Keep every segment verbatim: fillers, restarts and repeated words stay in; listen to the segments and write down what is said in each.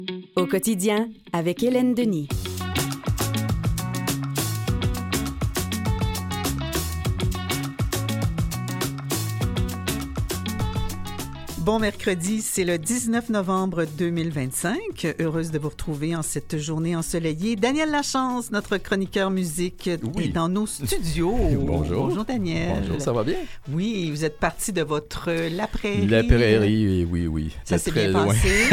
Au quotidien, avec Hélène Denis. Bon mercredi, c'est le dix-neuf novembre deux mille vingt-cinq. Heureuse de vous retrouver en cette journée ensoleillée. Daniel Lachance, notre chroniqueur musique, oui. est dans nos studios. Bonjour. Bonjour Daniel. Bonjour, ça va bien? Oui, vous êtes parti de votre La Prairie. La Prairie, oui, oui. Ça s'est bien loin. passé.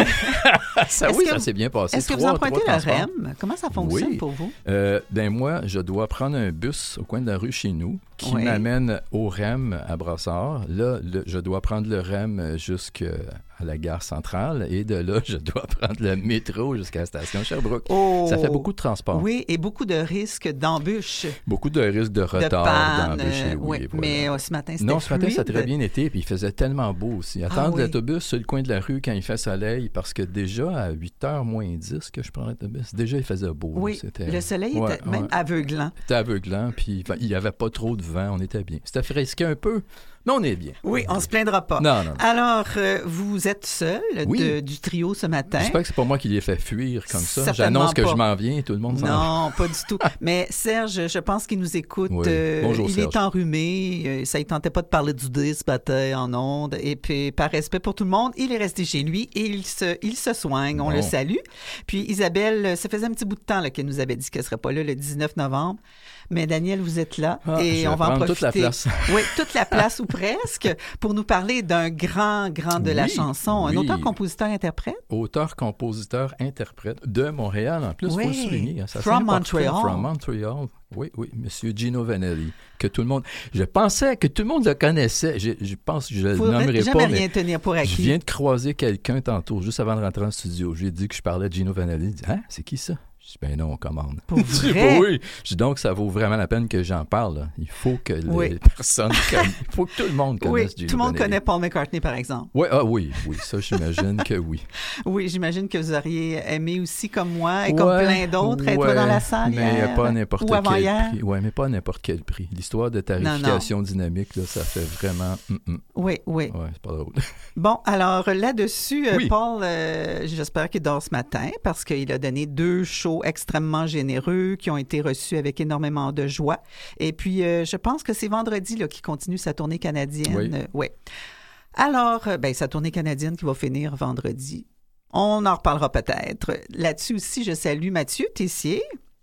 ça, oui, ça s'est bien passé. Est-ce que trois, vous empruntez le transports. R E M? Comment ça fonctionne oui. pour vous? Euh, ben moi, je dois prendre un bus au coin de la rue chez nous qui oui. m'amène au R E M à Brassard. Là, le, je dois prendre le R E M jusqu'à la gare centrale et de là, je dois prendre le métro jusqu'à la station Sherbrooke. Oh, ça fait beaucoup de transport. Oui, et beaucoup de risques d'embûches. Beaucoup de risques de retard, de d'embûches. Euh, oui, oui, voilà. Mais euh, ce matin, c'était Non, ce matin, fluide. ça a très bien été, puis il faisait tellement beau aussi. Attendre ah, oui. l'autobus sur le coin de la rue quand il fait soleil, parce que déjà, à huit heures moins dix que je prends l'autobus, déjà, il faisait beau. Oui, c'était... le soleil ouais, était même ouais. aveuglant. C'était aveuglant, puis il n'y avait pas trop de vent, on était bien. C'était frisqué un peu, mais on est bien. Oui, on ne se plaindra pas. Non, non, non. Alors, euh, vous êtes seul oui. de, du trio ce matin. J'espère que c'est pas moi qui l'ai fait fuir comme ça. Certainement J'annonce que pas. je m'en viens et tout le monde s'en va. Non, pas du tout. Mais Serge, je pense qu'il nous écoute. Oui. Euh, Bonjour, il Serge. est enrhumé. Euh, ça ne tentait pas de parler du dé ce matin en ondes. Et puis, par respect pour tout le monde, il est resté chez lui et il se, il se soigne. On bon. le salue. Puis Isabelle, ça faisait un petit bout de temps là, qu'elle nous avait dit qu'elle ne serait pas là le dix-neuf novembre. Mais Daniel, vous êtes là ah, et on va en profiter. toute la place. Oui, toute la place ou presque, pour nous parler d'un grand, grand de oui, la chanson. Un oui. auteur, compositeur, interprète. Auteur, compositeur, interprète de Montréal. En plus, il oui. faut le souligner. Ça From Montreal. From Montreal. Oui, oui, Monsieur Gino Vanelli, que tout le monde... Je pensais que tout le monde le connaissait. Je, je pense que je ne le nommerai jamais pas, rien mais tenir pour acquis. Je viens de croiser quelqu'un tantôt, juste avant de rentrer en studio. Je lui ai dit que je parlais de Gino Vanelli. Il dit « Hein, c'est qui ça? » Je dis, ben non, on commande. Pour vrai? Oui. Je dis donc, ça vaut vraiment la peine que j'en parle. Là. Il faut que les oui. personnes connaissent. Il faut que tout le monde connaisse oui, Gino tout le monde Vanelli. connaît Paul McCartney, par exemple. Oui, ah, oui, oui, ça, j'imagine que oui. Oui, j'imagine que vous auriez aimé aussi, comme moi, et ouais, comme plein d'autres, ouais, être dans la salle mais hier, pas à n'importe ou quel avant-hier. prix. Oui, mais pas à n'importe quel prix. L'histoire de tarification non, non. dynamique, là, ça fait vraiment... Mm-mm. Oui, oui. Oui, c'est pas drôle. Bon, alors là-dessus, oui. euh, Paul, euh, j'espère qu'il dort ce matin parce qu'il a donné deux shows extrêmement généreux qui ont été reçus avec énormément de joie. Et puis, euh, je pense que c'est vendredi là, qu'il continue sa tournée canadienne. Oui. Euh, ouais. Alors, euh, ben, sa tournée canadienne qui va finir vendredi. On en reparlera peut-être. Là-dessus aussi, je salue Mathieu Tessier.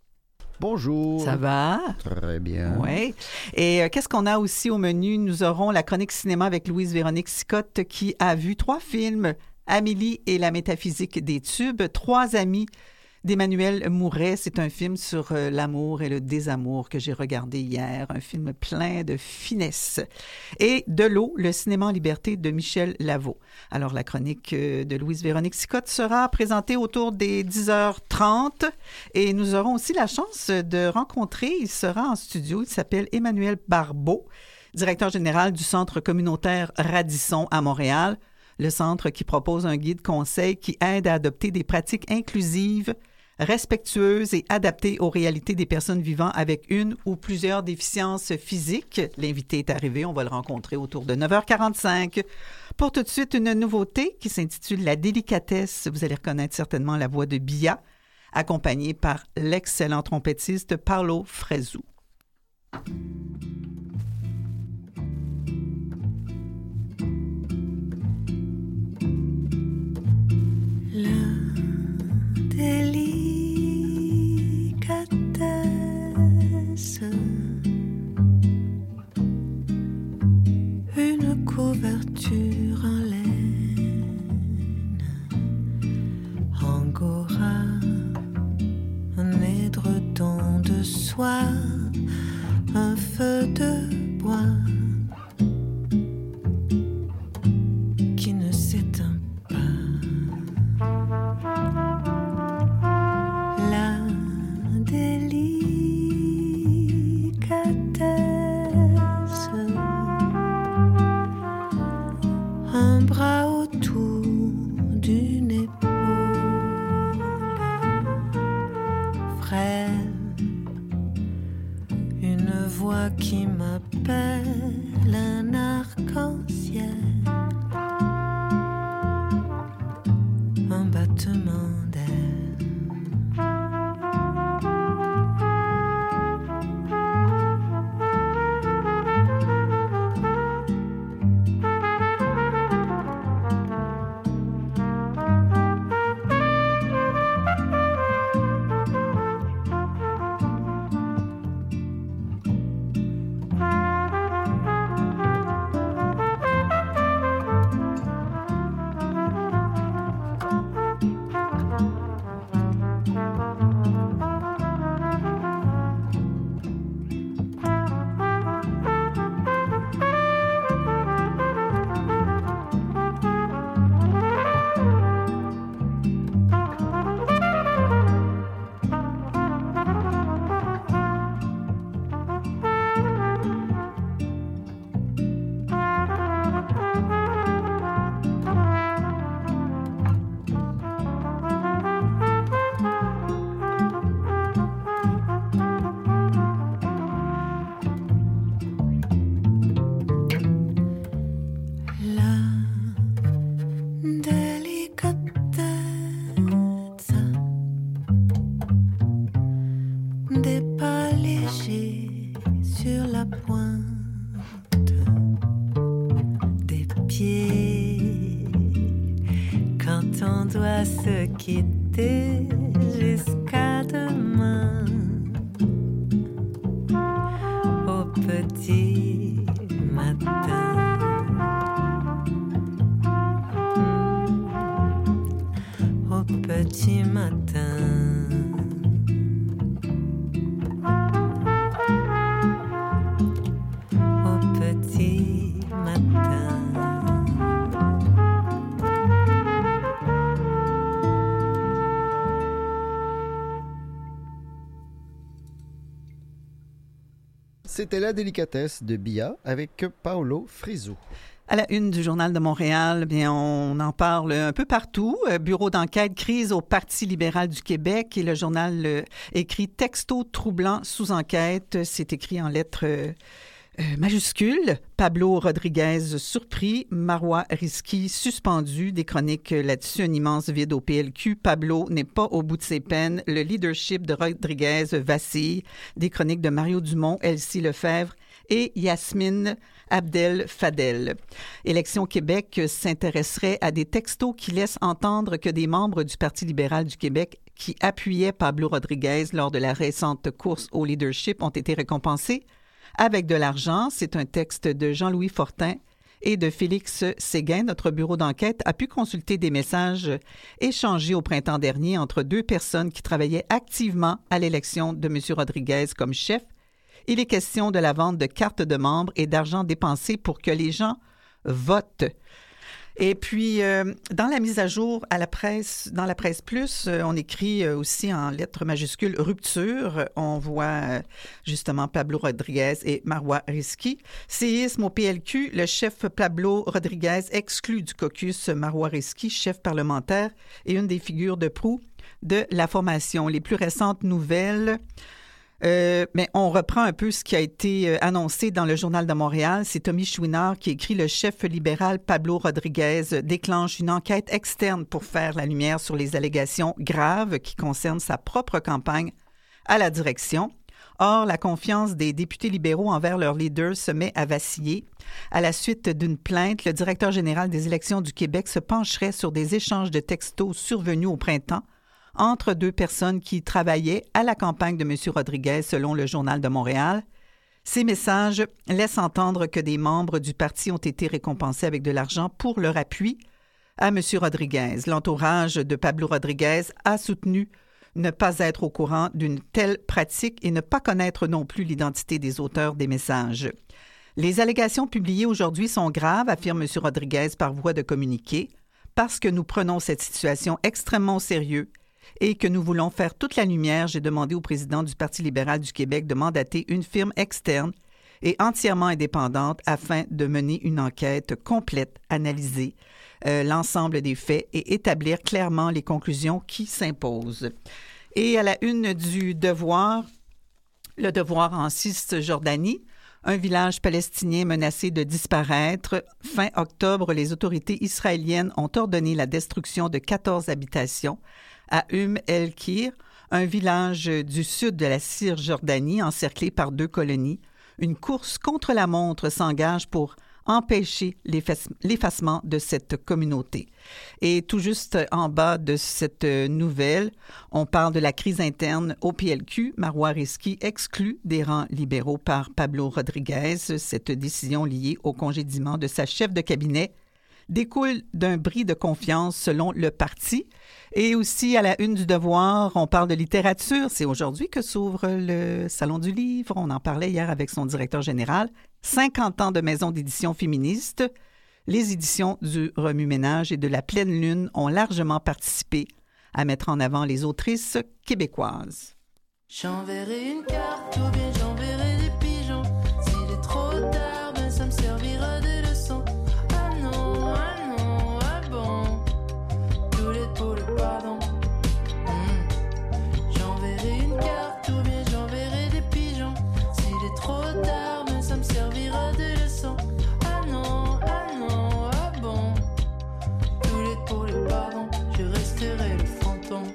Bonjour. Ça va? Très bien. Oui. Et euh, qu'est-ce qu'on a aussi au menu? Nous aurons la chronique cinéma avec Louise-Véronique Sicotte qui a vu trois films, Amélie et la métaphysique des tubes, Trois amis d'Emmanuel Mouret. C'est un film sur euh, l'amour et le désamour que j'ai regardé hier, un film plein de finesse. Et De l'eau, le cinéma en liberté de Michel Lavaux. Alors, la chronique euh, de Louise-Véronique Sicotte sera présentée autour des dix heures trente et nous aurons aussi la chance de rencontrer, il sera en studio, il s'appelle Emmanuel Barbeau, directeur général du Centre communautaire Radisson à Montréal, le centre qui propose un guide conseil qui aide à adopter des pratiques inclusives, respectueuse et adaptée aux réalités des personnes vivant avec une ou plusieurs déficiences physiques. L'invité est arrivé, on va le rencontrer autour de neuf heures quarante-cinq. Pour tout de suite, une nouveauté qui s'intitule La délicatesse. Vous allez reconnaître certainement la voix de Bia, accompagnée par l'excellent trompettiste Paolo Fresu. Délicatesse, une couverture en laine, angora, un édredon de soie, un feu de bois qui ne s'éteint pas. La délicatesse, un bras autour d'une épaule, frêle, une voix qui m'appelle, un arc-en-ciel, un battement d'aile. quitter jusqu'à demain. Au petit matin. Au petit matin. Au petit matin. C'était La délicatesse de Bia avec Paolo Friso. À la une du Journal de Montréal, bien, on en parle un peu partout. Bureau d'enquête, crise au Parti libéral du Québec. Et le journal euh, écrit « Texto troublant sous enquête ». C'est écrit en lettres euh, euh, majuscules. Pablo Rodriguez surpris. Marois Risky suspendu. Des chroniques là-dessus. Un immense vide au P L Q. Pablo n'est pas au bout de ses peines. Le leadership de Rodriguez vacille. Des chroniques de Mario Dumont, Elsie Lefebvre et Yasmine Abdel Fadel. Élection Québec s'intéresserait à des textos qui laissent entendre que des membres du Parti libéral du Québec qui appuyaient Pablo Rodriguez lors de la récente course au leadership ont été récompensés avec de l'argent. C'est un texte de Jean-Louis Fortin et de Félix Séguin. Notre bureau d'enquête a pu consulter des messages échangés au printemps dernier entre deux personnes qui travaillaient activement à l'élection de M. Rodriguez comme chef. Il est question de la vente de cartes de membres et d'argent dépensé pour que les gens votent. Et puis, euh, dans la mise à jour à la presse, dans la presse plus, euh, on écrit euh, aussi en lettres majuscules « Rupture ». On voit euh, justement Pablo Rodriguez et Marois Risky. Séisme au P L Q, le chef Pablo Rodriguez exclut du caucus Marois Risky, chef parlementaire et une des figures de proue de la formation. Les plus récentes nouvelles... Euh, mais on reprend un peu ce qui a été euh, annoncé dans le Journal de Montréal. C'est Tommy Chouinard qui écrit « Le chef libéral Pablo Rodriguez déclenche une enquête externe pour faire la lumière sur les allégations graves qui concernent sa propre campagne à la direction. » Or, la confiance des députés libéraux envers leur leader se met à vaciller. À la suite d'une plainte, le directeur général des élections du Québec se pencherait sur des échanges de textos survenus au printemps entre deux personnes qui travaillaient à la campagne de M. Rodriguez, selon le Journal de Montréal. Ces messages laissent entendre que des membres du parti ont été récompensés avec de l'argent pour leur appui à M. Rodriguez. L'entourage de Pablo Rodriguez a soutenu ne pas être au courant d'une telle pratique et ne pas connaître non plus l'identité des auteurs des messages. Les allégations publiées aujourd'hui sont graves, affirme M. Rodriguez par voie de communiqué, parce que nous prenons cette situation extrêmement au sérieux et que nous voulons faire toute la lumière, j'ai demandé au président du Parti libéral du Québec de mandater une firme externe et entièrement indépendante afin de mener une enquête complète, analyser euh, l'ensemble des faits et établir clairement les conclusions qui s'imposent. Et à la une du Devoir, le Devoir en Cisjordanie, un village palestinien menacé de disparaître. Fin octobre, les autorités israéliennes ont ordonné la destruction de quatorze habitations à Umm el-Kir, un village du sud de la Cisjordanie encerclé par deux colonies. Une course contre la montre s'engage pour empêcher l'effacement de cette communauté. Et tout juste en bas de cette nouvelle, on parle de la crise interne au P L Q. Marois Risky exclut des rangs libéraux par Pablo Rodriguez. Cette décision liée au congédiement de sa chef de cabinet découle d'un bris de confiance selon le parti. Et aussi, à la une du Devoir, on parle de littérature. C'est aujourd'hui que s'ouvre le Salon du Livre. On en parlait hier avec son directeur général. cinquante ans de maison d'édition féministe. Les éditions du Remue-Ménage et de la Pleine Lune ont largement participé à mettre en avant les autrices québécoises. J'enverrai une carte ou bien j'enverrai des pigeons. S'il est trop tard, ben ça me servira de leçon. Ah non, ah non, ah bon. Tous les pour le pardon. Mmh. J'enverrai une carte ou bien j'enverrai des pigeons. S'il est trop tard, ben ça me servira de leçon. Ah non, ah non, ah bon. Tous les pour le pardon, je resterai le fantôme.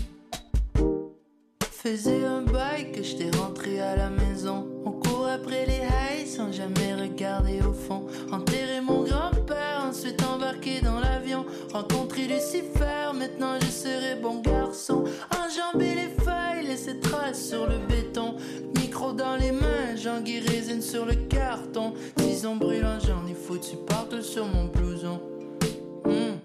Faisais un bail que j'étais rentré à la maison. On court après les highs sans jamais regarder au fond. Enterrer mon grand père, ensuite embarqué dans l'avion. Rencontré Lucifer, maintenant je serai bon garçon. Enjamber les feuilles, laisser traces sur le béton. Micro dans les mains, j'enguille résine sur le carton. Tison brûlant, j'en ai foutu partout sur mon blouson. Mm.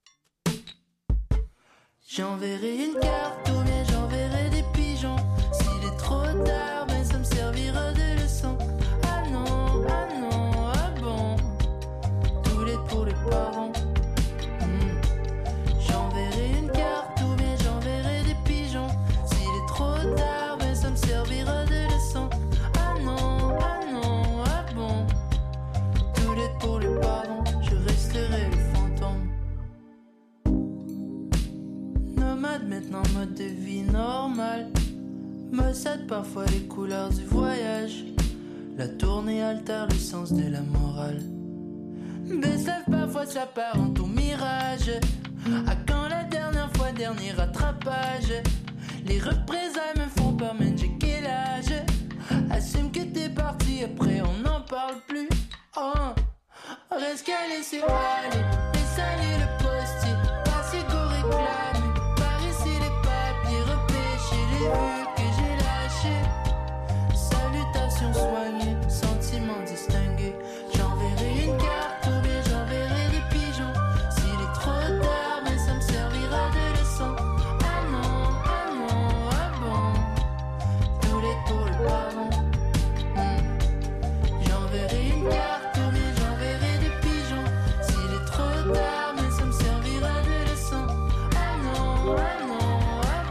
J'enverrai une carte ou bien j'enverrai des pigeons. S'il est trop tard, ben ça me servira de leçon. Ah non, ah non, ah bon. Tout l'aide pour les parents. Mm. J'enverrai une carte ou bien j'enverrai des pigeons. S'il est trop tard, ben ça me servira de leçon. Ah non, ah non, ah bon. Tout l'aide pour les parents. Je resterai le fantôme. Nomade maintenant, mode de vie normal. Maussade parfois les couleurs du voyage. La tournée altère le sens de la morale. Baisse-lève parfois s'apparente au mirage. À quand la dernière fois, dernier rattrapage? Les représailles me font peur, mais j'ai quel âge? Assume que t'es parti, après on n'en parle plus. Oh, reste qu'à laisser aller. Laisse aller le postier, passer go réclamer. Par ici les papiers, repêcher les vues que j'ai lâchées. Salutations soignées, sentiments distingués. J'enverrai une carte ou bien j'enverrai des pigeons. S'il est trop tard, mais ça me servira de leçon. Ah non, ah non, ah bon. Tous les pour le pardon. Mm. J'enverrai une carte ou bien j'enverrai des pigeons. S'il est trop tard, mais ça me servira de leçon. Ah non, ah non, ah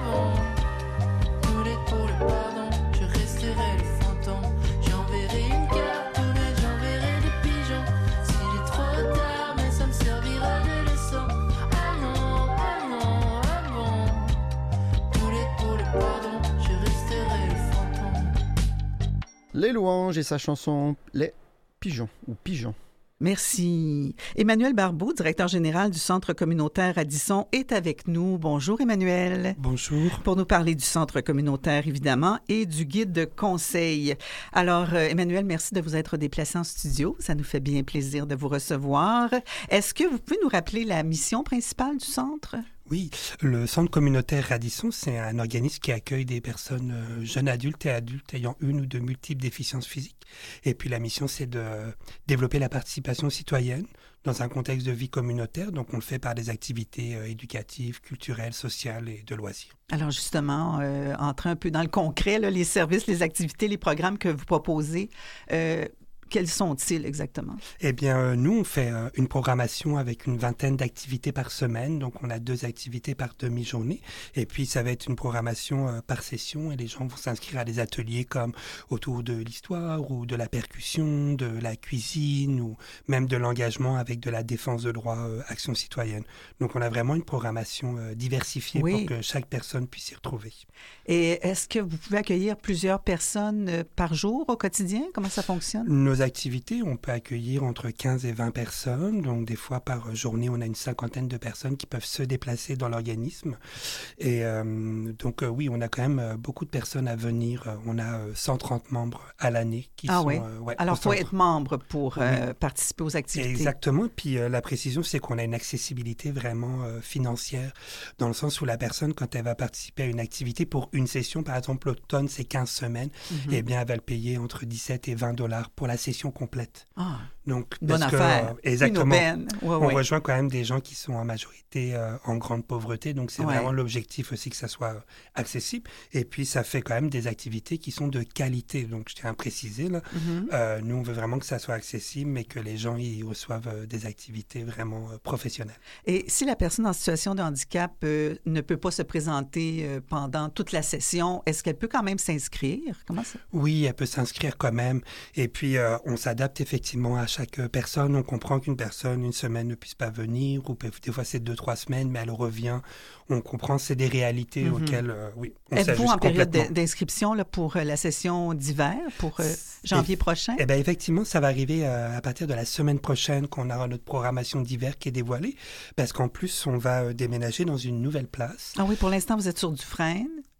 bon. Tous les pour le pardon, je resterai le fantôme. J'enverrai une carte ou bien j'enverrai des pigeons. S'il est trop tard, mais ça me servira de leçon. Ah non, ah non, ah bon. Tous les pour le pardon, je resterai le fantôme. Les Louanges et sa chanson Les Pigeons ou Pigeons. Merci. Emmanuel Barbeau, directeur général du Centre communautaire Addison, est avec nous. Bonjour Emmanuel. Bonjour. Pour nous parler du Centre communautaire, évidemment, et du guide de conseil. Alors, euh, Emmanuel, merci de vous être déplacé en studio. Ça nous fait bien plaisir de vous recevoir. Est-ce que vous pouvez nous rappeler la mission principale du Centre? Oui, le Centre communautaire Addison, c'est un organisme qui accueille des personnes euh, jeunes adultes et adultes ayant une ou de multiples déficiences physiques. Et puis la mission, c'est de développer la participation citoyenne dans un contexte de vie communautaire. Donc on le fait par des activités euh, éducatives, culturelles, sociales et de loisirs. Alors justement, euh, entrer un peu dans le concret, là, les services, les activités, les programmes que vous proposez, euh, quels sont-ils exactement? Eh bien, euh, nous, on fait euh, une programmation avec une vingtaine d'activités par semaine. Donc, on a deux activités par demi-journée. Et puis, ça va être une programmation euh, par session. Et les gens vont s'inscrire à des ateliers comme autour de l'histoire ou de la percussion, de la cuisine ou même de l'engagement avec de la défense de droits, euh, action citoyenne. Donc, on a vraiment une programmation euh, diversifiée oui. pour que chaque personne puisse s'y retrouver. Et est-ce que vous pouvez accueillir plusieurs personnes euh, par jour au quotidien? Comment ça fonctionne? Nos activités, on peut accueillir entre quinze et vingt personnes. Donc, des fois, par journée, on a une cinquantaine de personnes qui peuvent se déplacer dans l'organisme. Et euh, donc, euh, oui, on a quand même euh, beaucoup de personnes à venir. On a euh, cent trente membres à l'année qui ah sont... oui? Euh, ouais, Alors, il faut être membre pour euh, oui. participer aux activités. Exactement. Puis, euh, la précision, c'est qu'on a une accessibilité vraiment euh, financière, dans le sens où la personne, quand elle va participer à une activité pour une session, par exemple, l'automne, c'est quinze semaines, mm-hmm. eh bien, elle va le payer entre dix-sept et vingt dollars pour la session complète. Ah, donc, bonne parce affaire. Que, euh, exactement. Ouais, on ouais. rejoint quand même des gens qui sont en majorité euh, en grande pauvreté. Donc, c'est ouais. vraiment l'objectif aussi que ça soit euh, accessible. Et puis, ça fait quand même des activités qui sont de qualité. Donc, je tiens à préciser, là, mm-hmm. euh, nous, on veut vraiment que ça soit accessible, mais que les gens y reçoivent euh, des activités vraiment euh, professionnelles. Et si la personne en situation de handicap euh, ne peut pas se présenter euh, pendant toute la session, est-ce qu'elle peut quand même s'inscrire? Comment ça? Oui, elle peut s'inscrire quand même. Et puis, euh, on s'adapte effectivement à chaque personne. On comprend qu'une personne, une semaine, ne puisse pas venir, ou des fois, c'est deux, trois semaines, mais elle revient. On comprend, c'est des réalités mm-hmm. auxquelles, euh, oui, on s'ajuste complètement. Êtes-vous en période d'inscription là, pour euh, la session d'hiver, pour euh, janvier et, prochain? Eh bien, effectivement, ça va arriver euh, à partir de la semaine prochaine qu'on aura notre programmation d'hiver qui est dévoilée, parce qu'en plus, on va euh, déménager dans une nouvelle place. Ah oui, pour l'instant, vous êtes sur Dufresne.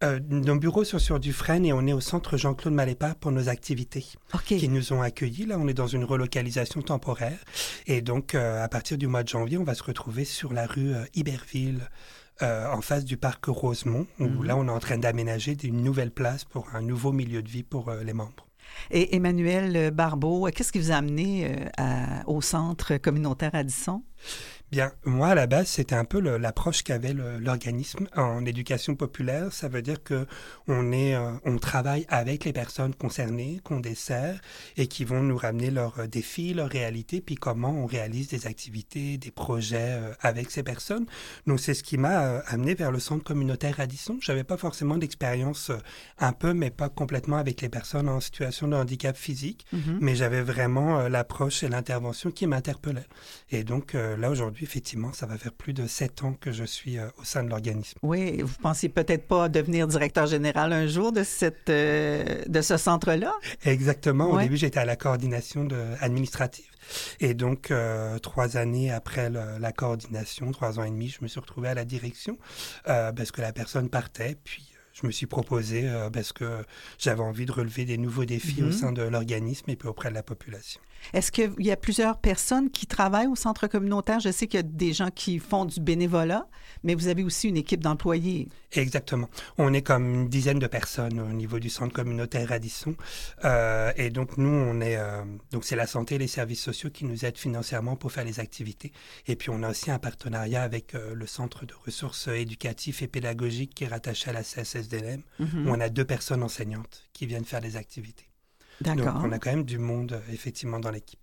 Euh, nos bureaux sont sur Dufresne et on est au centre Jean-Claude Malépa pour nos activités OK. qui nous ont accueillis. Là, on est dans une relocalisation temporaire. Et donc, euh, à partir du mois de janvier, on va se retrouver sur la rue euh, Iberville, euh, en face du parc Rosemont, où Mhm. là, on est en train d'aménager une nouvelle place pour un nouveau milieu de vie pour euh, les membres. Et Emmanuel Barbeau, qu'est-ce qui vous a amené euh, à- au centre communautaire Addison? Bien, moi, à la base, c'était un peu le- l'approche qu'avait le- l'organisme en éducation populaire. Ça veut dire que on est, euh, on travaille avec les personnes concernées, qu'on dessert, et qui vont nous ramener leurs euh, défis, leurs réalités, puis comment on réalise des activités, des projets euh, avec ces personnes. Donc, c'est ce qui m'a euh, amené vers le centre communautaire Addison. J'avais pas forcément d'expérience, euh, un peu, mais pas complètement avec les personnes en situation de handicap physique, Mhm. mais j'avais vraiment euh, l'approche et l'intervention qui m'interpellaient. Et donc, euh, là, aujourd'hui, effectivement, ça va faire plus de sept ans que je suis euh, au sein de l'organisme. Oui, vous pensiez peut-être pas devenir directeur général un jour de, cette, euh, de ce centre-là? Exactement. Au Ouais. début, j'étais à la coordination de, administrative. Et donc, euh, trois années après le- la coordination, trois ans et demi, je me suis retrouvé à la direction euh, parce que la personne partait. Puis, euh, je me suis proposé euh, parce que j'avais envie de relever des nouveaux défis Mhm. au sein de l'organisme et puis auprès de la population. Est-ce qu'il y a plusieurs personnes qui travaillent au centre communautaire? Je sais qu'il y a des gens qui font du bénévolat, mais vous avez aussi une équipe d'employés. Exactement. On est comme une dizaine de personnes au niveau du centre communautaire Addison. Euh, et donc, nous, on est... euh, donc, c'est la santé et les services sociaux qui nous aident financièrement pour faire les activités. Et puis, on a aussi un partenariat avec euh, le centre de ressources éducatives et pédagogiques qui est rattaché à la C S S D L M, Mhm. où on a deux personnes enseignantes qui viennent faire les activités. Donc, D'accord. on a quand même du monde, euh, effectivement, dans l'équipe.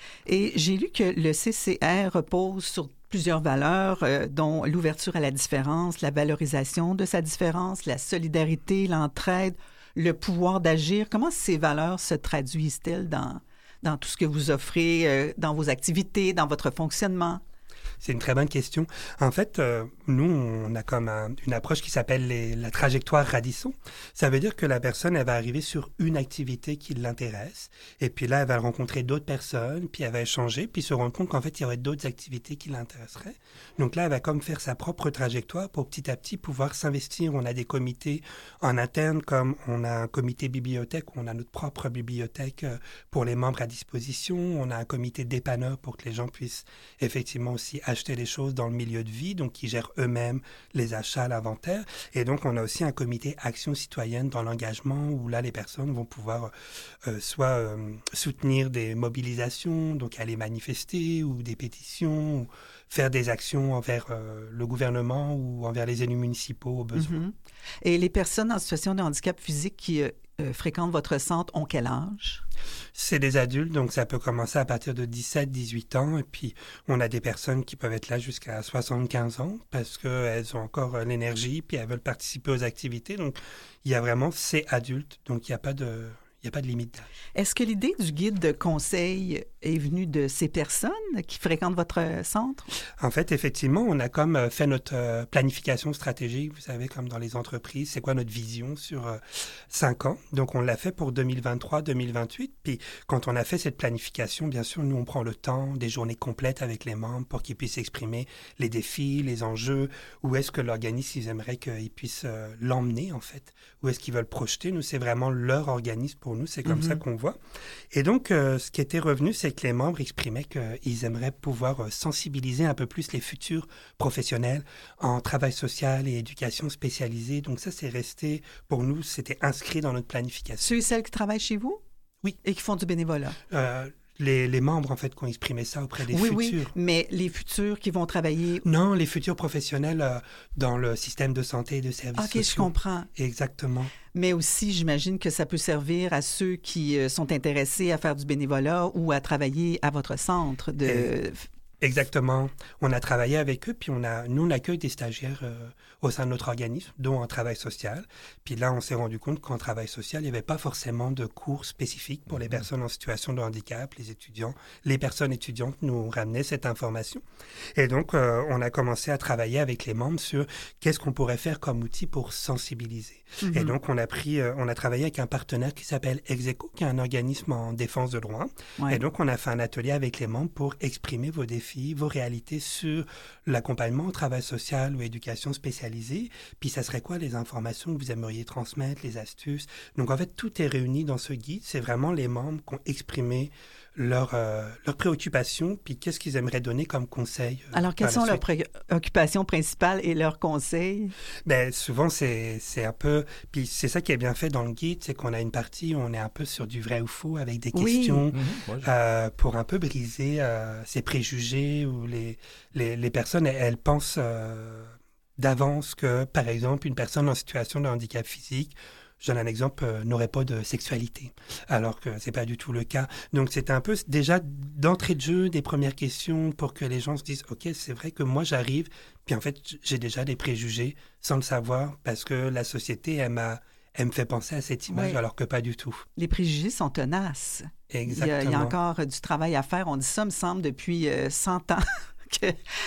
Et j'ai lu que le C C R repose sur plusieurs valeurs, euh, dont l'ouverture à la différence, la valorisation de sa différence, la solidarité, l'entraide, le pouvoir d'agir. Comment ces valeurs se traduisent-elles dans, dans tout ce que vous offrez, euh, dans vos activités, dans votre fonctionnement? C'est une très bonne question. En fait, euh, nous, on a comme un- une approche qui s'appelle les- la trajectoire Radisson. Ça veut dire que la personne, elle va arriver sur une activité qui l'intéresse. Et puis là, elle va rencontrer d'autres personnes, puis elle va échanger, puis se rendre compte qu'en fait, il y aurait d'autres activités qui l'intéresseraient. Donc là, elle va comme faire sa propre trajectoire pour petit à petit pouvoir s'investir. On a des comités en interne, comme on a un comité bibliothèque, où on a notre propre bibliothèque euh, pour les membres à disposition. On a un comité dépanneur pour que les gens puissent effectivement aussi acheter les choses dans le milieu de vie, donc qui gèrent eux-mêmes les achats, l'inventaire. Et donc, on a aussi un comité action citoyenne dans l'engagement, où là, les personnes vont pouvoir euh, soit euh, soutenir des mobilisations, donc aller manifester, ou des pétitions, ou faire des actions envers euh, le gouvernement ou envers les élus municipaux au besoin. Mhm. Et les personnes en situation de handicap physique qui euh, euh, fréquentent votre centre ont quel âge? C'est des adultes, donc ça peut commencer à partir de dix-sept, dix-huit ans. Et puis, on a des personnes qui peuvent être là jusqu'à soixante-quinze ans parce qu'elles ont encore euh, l'énergie, puis elles veulent participer aux activités. Donc, il y a vraiment ces adultes, donc il n'y a pas de... Il n'y a pas de limite d'âge. Est-ce que l'idée du guide de conseil est venue de ces personnes qui fréquentent votre centre? En fait, effectivement, on a comme euh, fait notre euh, planification stratégique, vous savez, comme dans les entreprises, c'est quoi notre vision sur euh, cinq ans. Donc, on l'a fait pour deux mille vingt-trois deux mille vingt-huit. Puis, quand on a fait cette planification, bien sûr, nous, on prend le temps, des journées complètes avec les membres pour qu'ils puissent exprimer les défis, les enjeux, où est-ce que l'organisme, ils aimeraient qu'ils puissent euh, l'emmener, en fait, où est-ce qu'ils veulent projeter. Nous, c'est vraiment leur organisme pour nous, c'est comme Mhm. ça qu'on voit. Et donc, euh, ce qui était revenu, c'est que les membres exprimaient qu'ils aimeraient pouvoir euh, sensibiliser un peu plus les futurs professionnels en travail social et éducation spécialisée. Donc ça, c'est resté, pour nous, c'était inscrit dans notre planification. Ceux et celles qui travaillent chez vous? Oui. Et qui font du bénévolat? Euh, les, les membres, en fait, qui ont exprimé ça auprès des oui, futurs. oui, mais les futurs qui vont travailler... Non, les futurs professionnels euh, dans le système de santé et de services OK, je sociaux. comprends. Exactement. Mais aussi, j'imagine que ça peut servir à ceux qui euh, sont intéressés à faire du bénévolat ou à travailler à votre centre de... Et- Exactement. On a travaillé avec eux, puis on a, nous, on accueille des stagiaires euh, au sein de notre organisme, dont en travail social. Puis là, on s'est rendu compte qu'en travail social, il n'y avait pas forcément de cours spécifiques pour les personnes en situation de handicap, les étudiants. Les personnes étudiantes nous ramenaient cette information. Et donc, euh, on a commencé à travailler avec les membres sur qu'est-ce qu'on pourrait faire comme outil pour sensibiliser. Mhm. Et donc, on a pris, euh, on a travaillé avec un partenaire qui s'appelle Execo, qui est un organisme en défense de droit. Ouais. Et donc, on a fait un atelier avec les membres pour exprimer vos défis défis, vos réalités sur l'accompagnement au travail social ou éducation spécialisée. Puis, ça serait quoi les informations que vous aimeriez transmettre, les astuces? Donc, en fait, tout est réuni dans ce guide. C'est vraiment les membres qui ont exprimé leurs euh, leurs préoccupations, puis qu'est-ce qu'ils aimeraient donner comme conseil. Euh, Alors, quelles sont par la leurs suite. préoccupations principales et leurs conseils? Ben, souvent, c'est c'est un peu... Puis c'est ça qui est bien fait dans le guide, c'est qu'on a une partie où on est un peu sur du vrai ou faux avec des Oui. questions Mhm. Moi, je- euh, pour un peu briser euh, ces préjugés où les, les, les personnes, elles, elles pensent euh, d'avance que, par exemple, une personne en situation de handicap physique, je donne un exemple, euh, n'aurait pas de sexualité, alors que c'est pas du tout le cas. Donc, c'est un peu déjà d'entrée de jeu des premières questions pour que les gens se disent « Ok, c'est vrai que moi, j'arrive, puis en fait, j'ai déjà des préjugés sans le savoir parce que la société, elle, m'a, elle me fait penser à cette image Oui. alors que pas du tout. Les préjugés sont tenaces. » Il y, a, Exactement. il y a encore euh, du travail à faire. On dit ça, me semble, depuis euh, cent ans. que,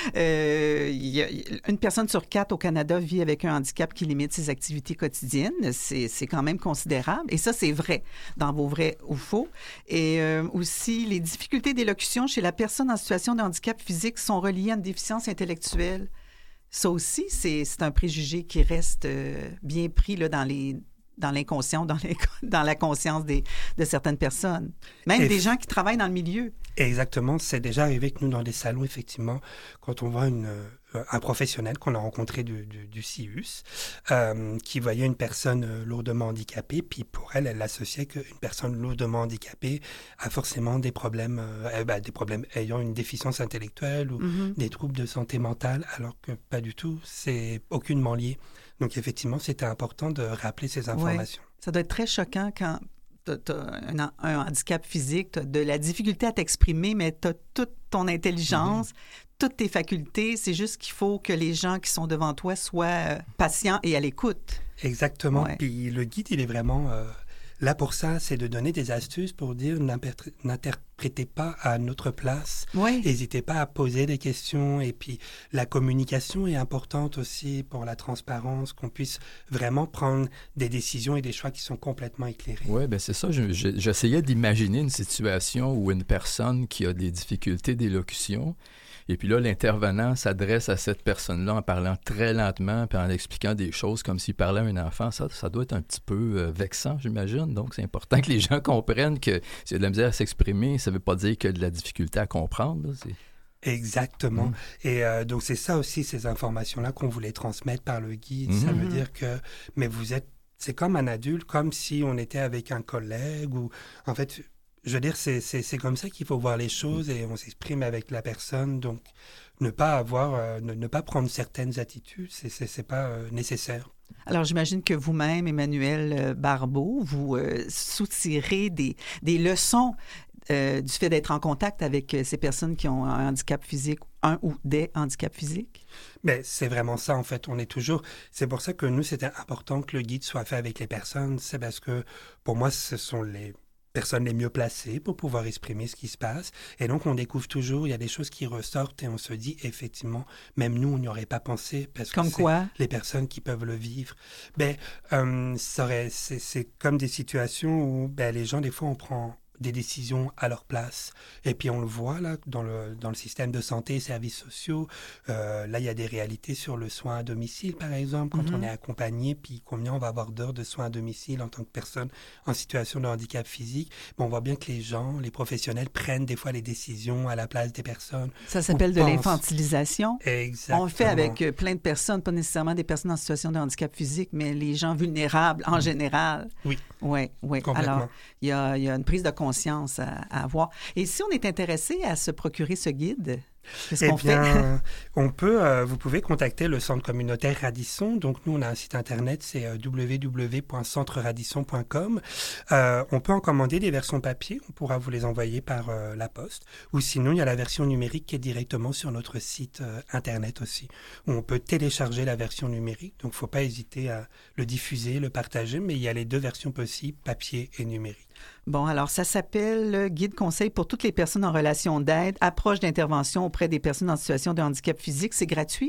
euh, il y a, une personne sur quatre au Canada vit avec un handicap qui limite ses activités quotidiennes. C'est, c'est quand même considérable. Et ça, c'est vrai, dans vos vrais ou faux. Et euh, aussi, les difficultés d'élocution chez la personne en situation de handicap physique sont reliées à une déficience intellectuelle. Ça aussi, c'est, c'est un préjugé qui reste euh, bien pris là, dans les... dans l'inconscient, dans, les, dans la conscience des, de certaines personnes. Même Et des f- gens qui travaillent dans le milieu. Exactement, c'est déjà arrivé que nous, dans des salons, effectivement, quand on voit une, euh, un professionnel qu'on a rencontré du, du, du C I U S, euh, qui voyait une personne euh, lourdement handicapée, puis pour elle, elle associait qu'une personne lourdement handicapée a forcément des problèmes, euh, eh ben, des problèmes ayant une déficience intellectuelle ou Mm-hmm. des troubles de santé mentale, alors que pas du tout, c'est aucunement lié. Donc effectivement, c'était important de rappeler ces informations. Ça doit être très choquant quand tu as un, un handicap physique, tu as de la difficulté à t'exprimer, mais tu as toute ton intelligence, mm-hmm. toutes tes facultés. C'est juste qu'il faut que les gens qui sont devant toi soient euh, patients et à l'écoute. Exactement. Ouais. Puis le guide, il est vraiment euh, là pour ça, c'est de donner des astuces pour dire n'interprétez pas à notre place. Oui. N'hésitez pas à poser des questions. Et puis la communication est importante aussi pour la transparence, qu'on puisse vraiment prendre des décisions et des choix qui sont complètement éclairés. Oui, bien c'est ça. Je- je- j'essayais d'imaginer une situation où une personne qui a des difficultés d'élocution, et puis là, l'intervenant s'adresse à cette personne-là en parlant très lentement, puis en expliquant des choses comme s'il parlait à un enfant. Ça, ça doit être un petit peu euh, vexant, j'imagine. Donc, c'est important que les gens comprennent que s'il y a de la misère à s'exprimer, ça ne veut pas dire qu'il y a de la difficulté à comprendre. Là. C'est... Exactement. Mm. Et euh, donc, c'est ça aussi, ces informations-là qu'on voulait transmettre par le guide. Ça Mhm. veut dire que, mais vous êtes, c'est comme un adulte, comme si on était avec un collègue ou, en fait, je veux dire, c'est, c'est, c'est comme ça qu'il faut voir les choses et on s'exprime avec la personne. Donc, ne pas avoir, euh, ne, ne pas prendre certaines attitudes, c'est, c'est, c'est pas euh, nécessaire. Alors, j'imagine que vous-même, Emmanuel euh, Barbeau, vous euh, soutirez des, des leçons euh, du fait d'être en contact avec euh, ces personnes qui ont un handicap physique, un ou des handicaps physiques. Mais c'est vraiment ça, en fait. On est toujours... C'est pour ça que nous, c'était important que le guide soit fait avec les personnes. C'est parce que, pour moi, ce sont les personnes les mieux placées pour pouvoir exprimer ce qui se passe. Et donc, on découvre toujours, il y a des choses qui ressortent et on se dit, effectivement, même nous, on n'y aurait pas pensé. Parce que Comme c'est quoi? les personnes qui peuvent le vivre. Ben, euh, ça aurait, c'est, c'est comme des situations où ben, les gens, des fois, on prend des décisions à leur place. Et puis on le voit là dans le, dans le système de santé et services sociaux. Euh, là, il y a des réalités sur le soin à domicile, par exemple, quand Mm-hmm. on est accompagné, puis combien on va avoir d'heures de soins à domicile en tant que personne en situation de handicap physique. Bon, on voit bien que les gens, les professionnels prennent des fois les décisions à la place des personnes. Ça s'appelle On de pense- l'infantilisation. Exactement. On le fait avec euh, plein de personnes, pas nécessairement des personnes en situation de handicap physique, mais les gens vulnérables en général. Oui. Oui, oui. Complètement. Alors, il y a, il y a une prise de conscience à, à avoir. Et si on est intéressé à se procurer ce guide, qu'est-ce Eh qu'on fait? bien, on peut, euh, vous pouvez contacter le centre communautaire Radisson. Donc, nous, on a un site internet, c'est euh, w w w point centre radisson point com. Euh, on peut en commander des versions papier. On pourra vous les envoyer par euh, la poste. Ou sinon, il y a la version numérique qui est directement sur notre site euh, internet aussi, où on peut télécharger la version numérique. Donc, il ne faut pas hésiter à le diffuser, le partager, mais il y a les deux versions possibles, papier et numérique. Bon, alors ça s'appelle Guide conseil pour toutes les personnes en relation d'aide, approche d'intervention auprès des personnes en situation de handicap physique. C'est gratuit?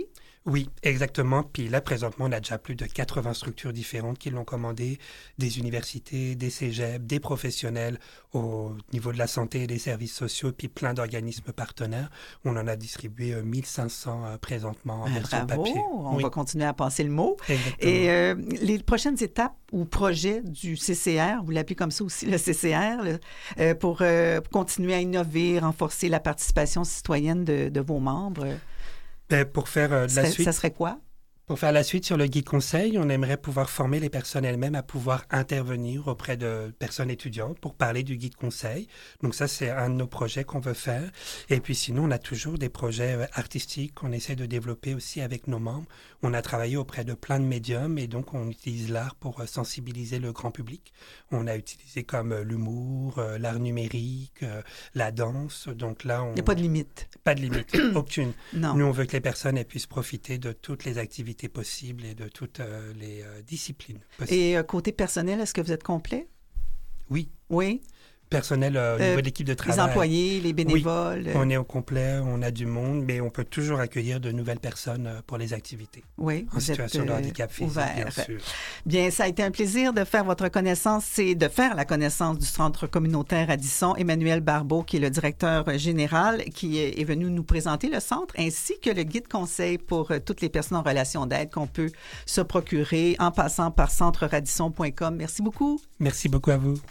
Oui, exactement. Puis là, présentement, on a déjà plus de quatre-vingts structures différentes qui l'ont commandé, des universités, des cégeps, des professionnels au niveau de la santé et des services sociaux, puis plein d'organismes partenaires. On en a distribué euh, mille cinq cents euh, présentement en Ben, version bravo, papier. on Oui, va continuer à passer le mot. exactement. Et euh, les prochaines étapes ou projets du C C R, vous l'appelez comme ça aussi, le C C R, là, euh, pour, euh, pour continuer à innover, renforcer la participation citoyenne de, de vos membres, Ben, pour faire euh, de la ça, suite, ça serait quoi? Pour faire la suite sur le guide conseil, on aimerait pouvoir former les personnes elles-mêmes à pouvoir intervenir auprès de personnes étudiantes pour parler du guide conseil. Donc ça, c'est un de nos projets qu'on veut faire. Et puis sinon, on a toujours des projets euh, artistiques qu'on essaie de développer aussi avec nos membres. On a travaillé auprès de plein de médiums et donc on utilise l'art pour euh, sensibiliser le grand public. On a utilisé comme euh, l'humour, euh, l'art numérique, euh, la danse. Donc là, on... Il n'y a pas de limite. Pas de limite, aucune. Non. Nous, on veut que les personnes elles puissent profiter de toutes les activités possibles et de toutes euh, les euh, disciplines possibles. Et euh, côté personnel, est-ce que vous êtes complet? Oui, Oui. personnel euh, au Euh, niveau de l'équipe de Les travail. employés, les bénévoles. euh, On est au complet, on a du monde, mais on peut toujours accueillir de nouvelles personnes euh, pour les activités. oui, En vous situation êtes de euh, handicap physique, bien ouvert. sûr. Bien, ça a été un plaisir de faire votre connaissance et de faire la connaissance du Centre communautaire Addison. Emmanuel Barbeau, qui est le directeur général, qui est est venu nous présenter le centre, ainsi que le guide conseil pour euh, toutes les personnes en relation d'aide qu'on peut se procurer en passant par centre radisson point com. Merci beaucoup. Merci beaucoup à vous.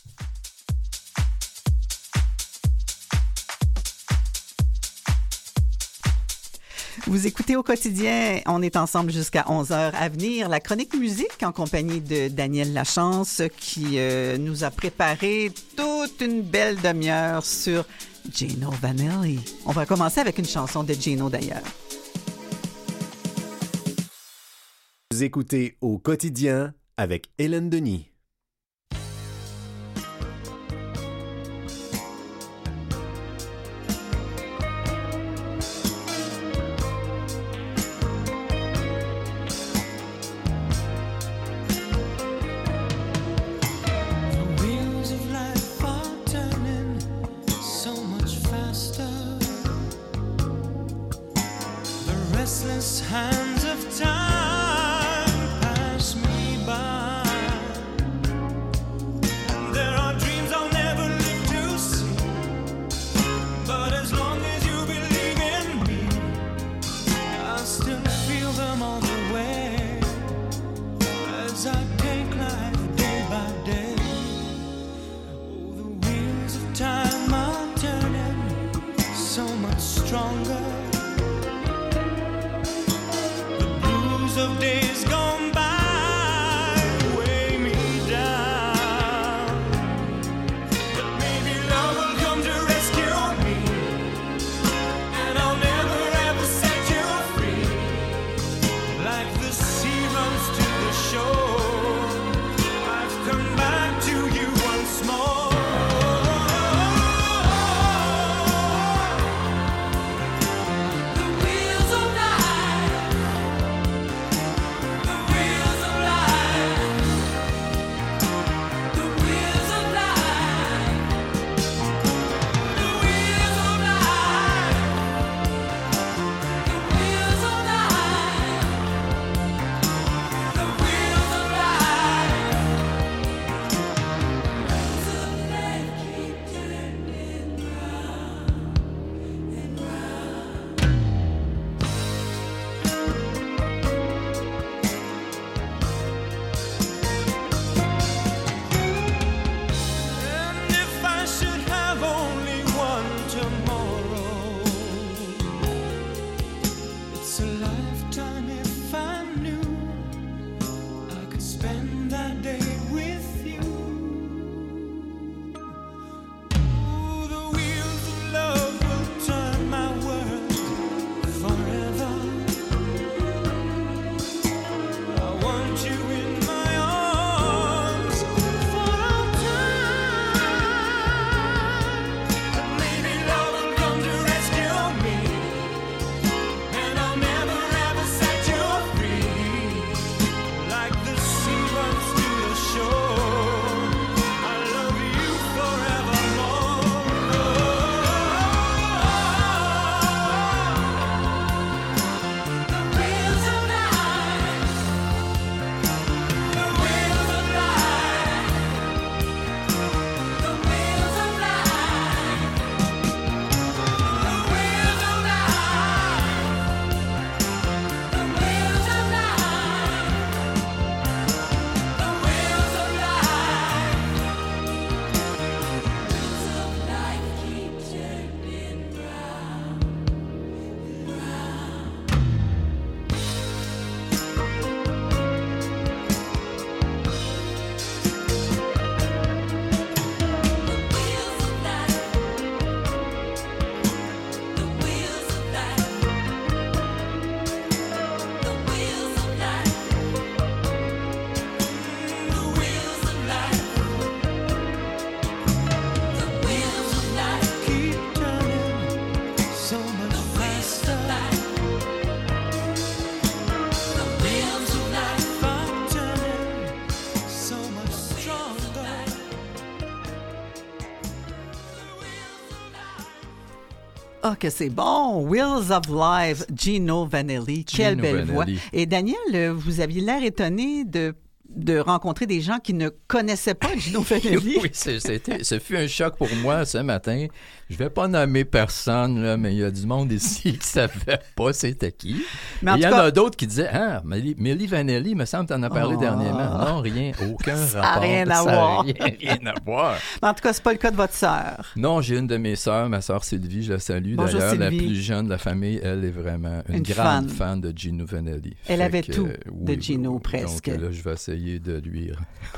Vous écoutez au quotidien, on est ensemble jusqu'à onze heures à venir. La chronique musique en compagnie de Daniel Lachance qui euh, nous a préparé toute une belle demi-heure sur Gino Vanelli. On va commencer avec une chanson de Gino d'ailleurs. Vous écoutez au quotidien avec Hélène Denis. The wheels of life are turning so much faster. The restless hands of time pass me by. And there are dreams I'll never live to see. But as long as you believe in me, I still feel them on the way. As I take life day by day. Oh, the wheels of time are turning so much stronger. The blues of days gone by weigh me down. But maybe love will come to rescue me, and I'll never ever set you free. Like the sea runs to the shore, I've come back to you once more. The wheels of life, the wheels of life, the wheels of life, the wheels of life, the wheels of life. The wheels of life, wheels of life keep turning round and round. And if I should have only one tomorrow, it's a lifetime if I knew I could spend that day with you. Ooh, the wheels of love will turn my world forever. I want you in my arms for all time. And maybe love will come to rescue me, and I'll never ever set you free. Like the sea runs to the Ah, que c'est bon! Wheels of Life, Gino Vanelli. Quelle Gino belle voix. Vanelli. Et Daniel, euh, vous aviez l'air étonné de, de rencontrer des gens qui ne connaissaient pas Gino Vanelli. Oui, c'est- c'était, ce fut un choc pour moi ce matin. Je vais pas nommer personne, là, mais il y a du monde ici qui savait pas c'était qui. Mais en Et il y tout en cas- a d'autres qui disaient « Ah, Milli Milli Vanelli, il me semble que tu en as parlé Oh. dernièrement. » Non, rien, aucun Ça a rapport. rien à Ça a voir. Rien, rien à voir. Mais en tout cas, c'est pas le cas de votre sœur. Non, j'ai une de mes sœurs, ma sœur Sylvie, je la salue. Bonjour, D'ailleurs, la Sylvie. plus jeune de la famille, elle est vraiment une, Une grande fan. fan. de Gino Vanelli. Elle Fait avait que, tout euh, de oui, Gino, oui, oui. presque. Donc là, je vais essayer de lui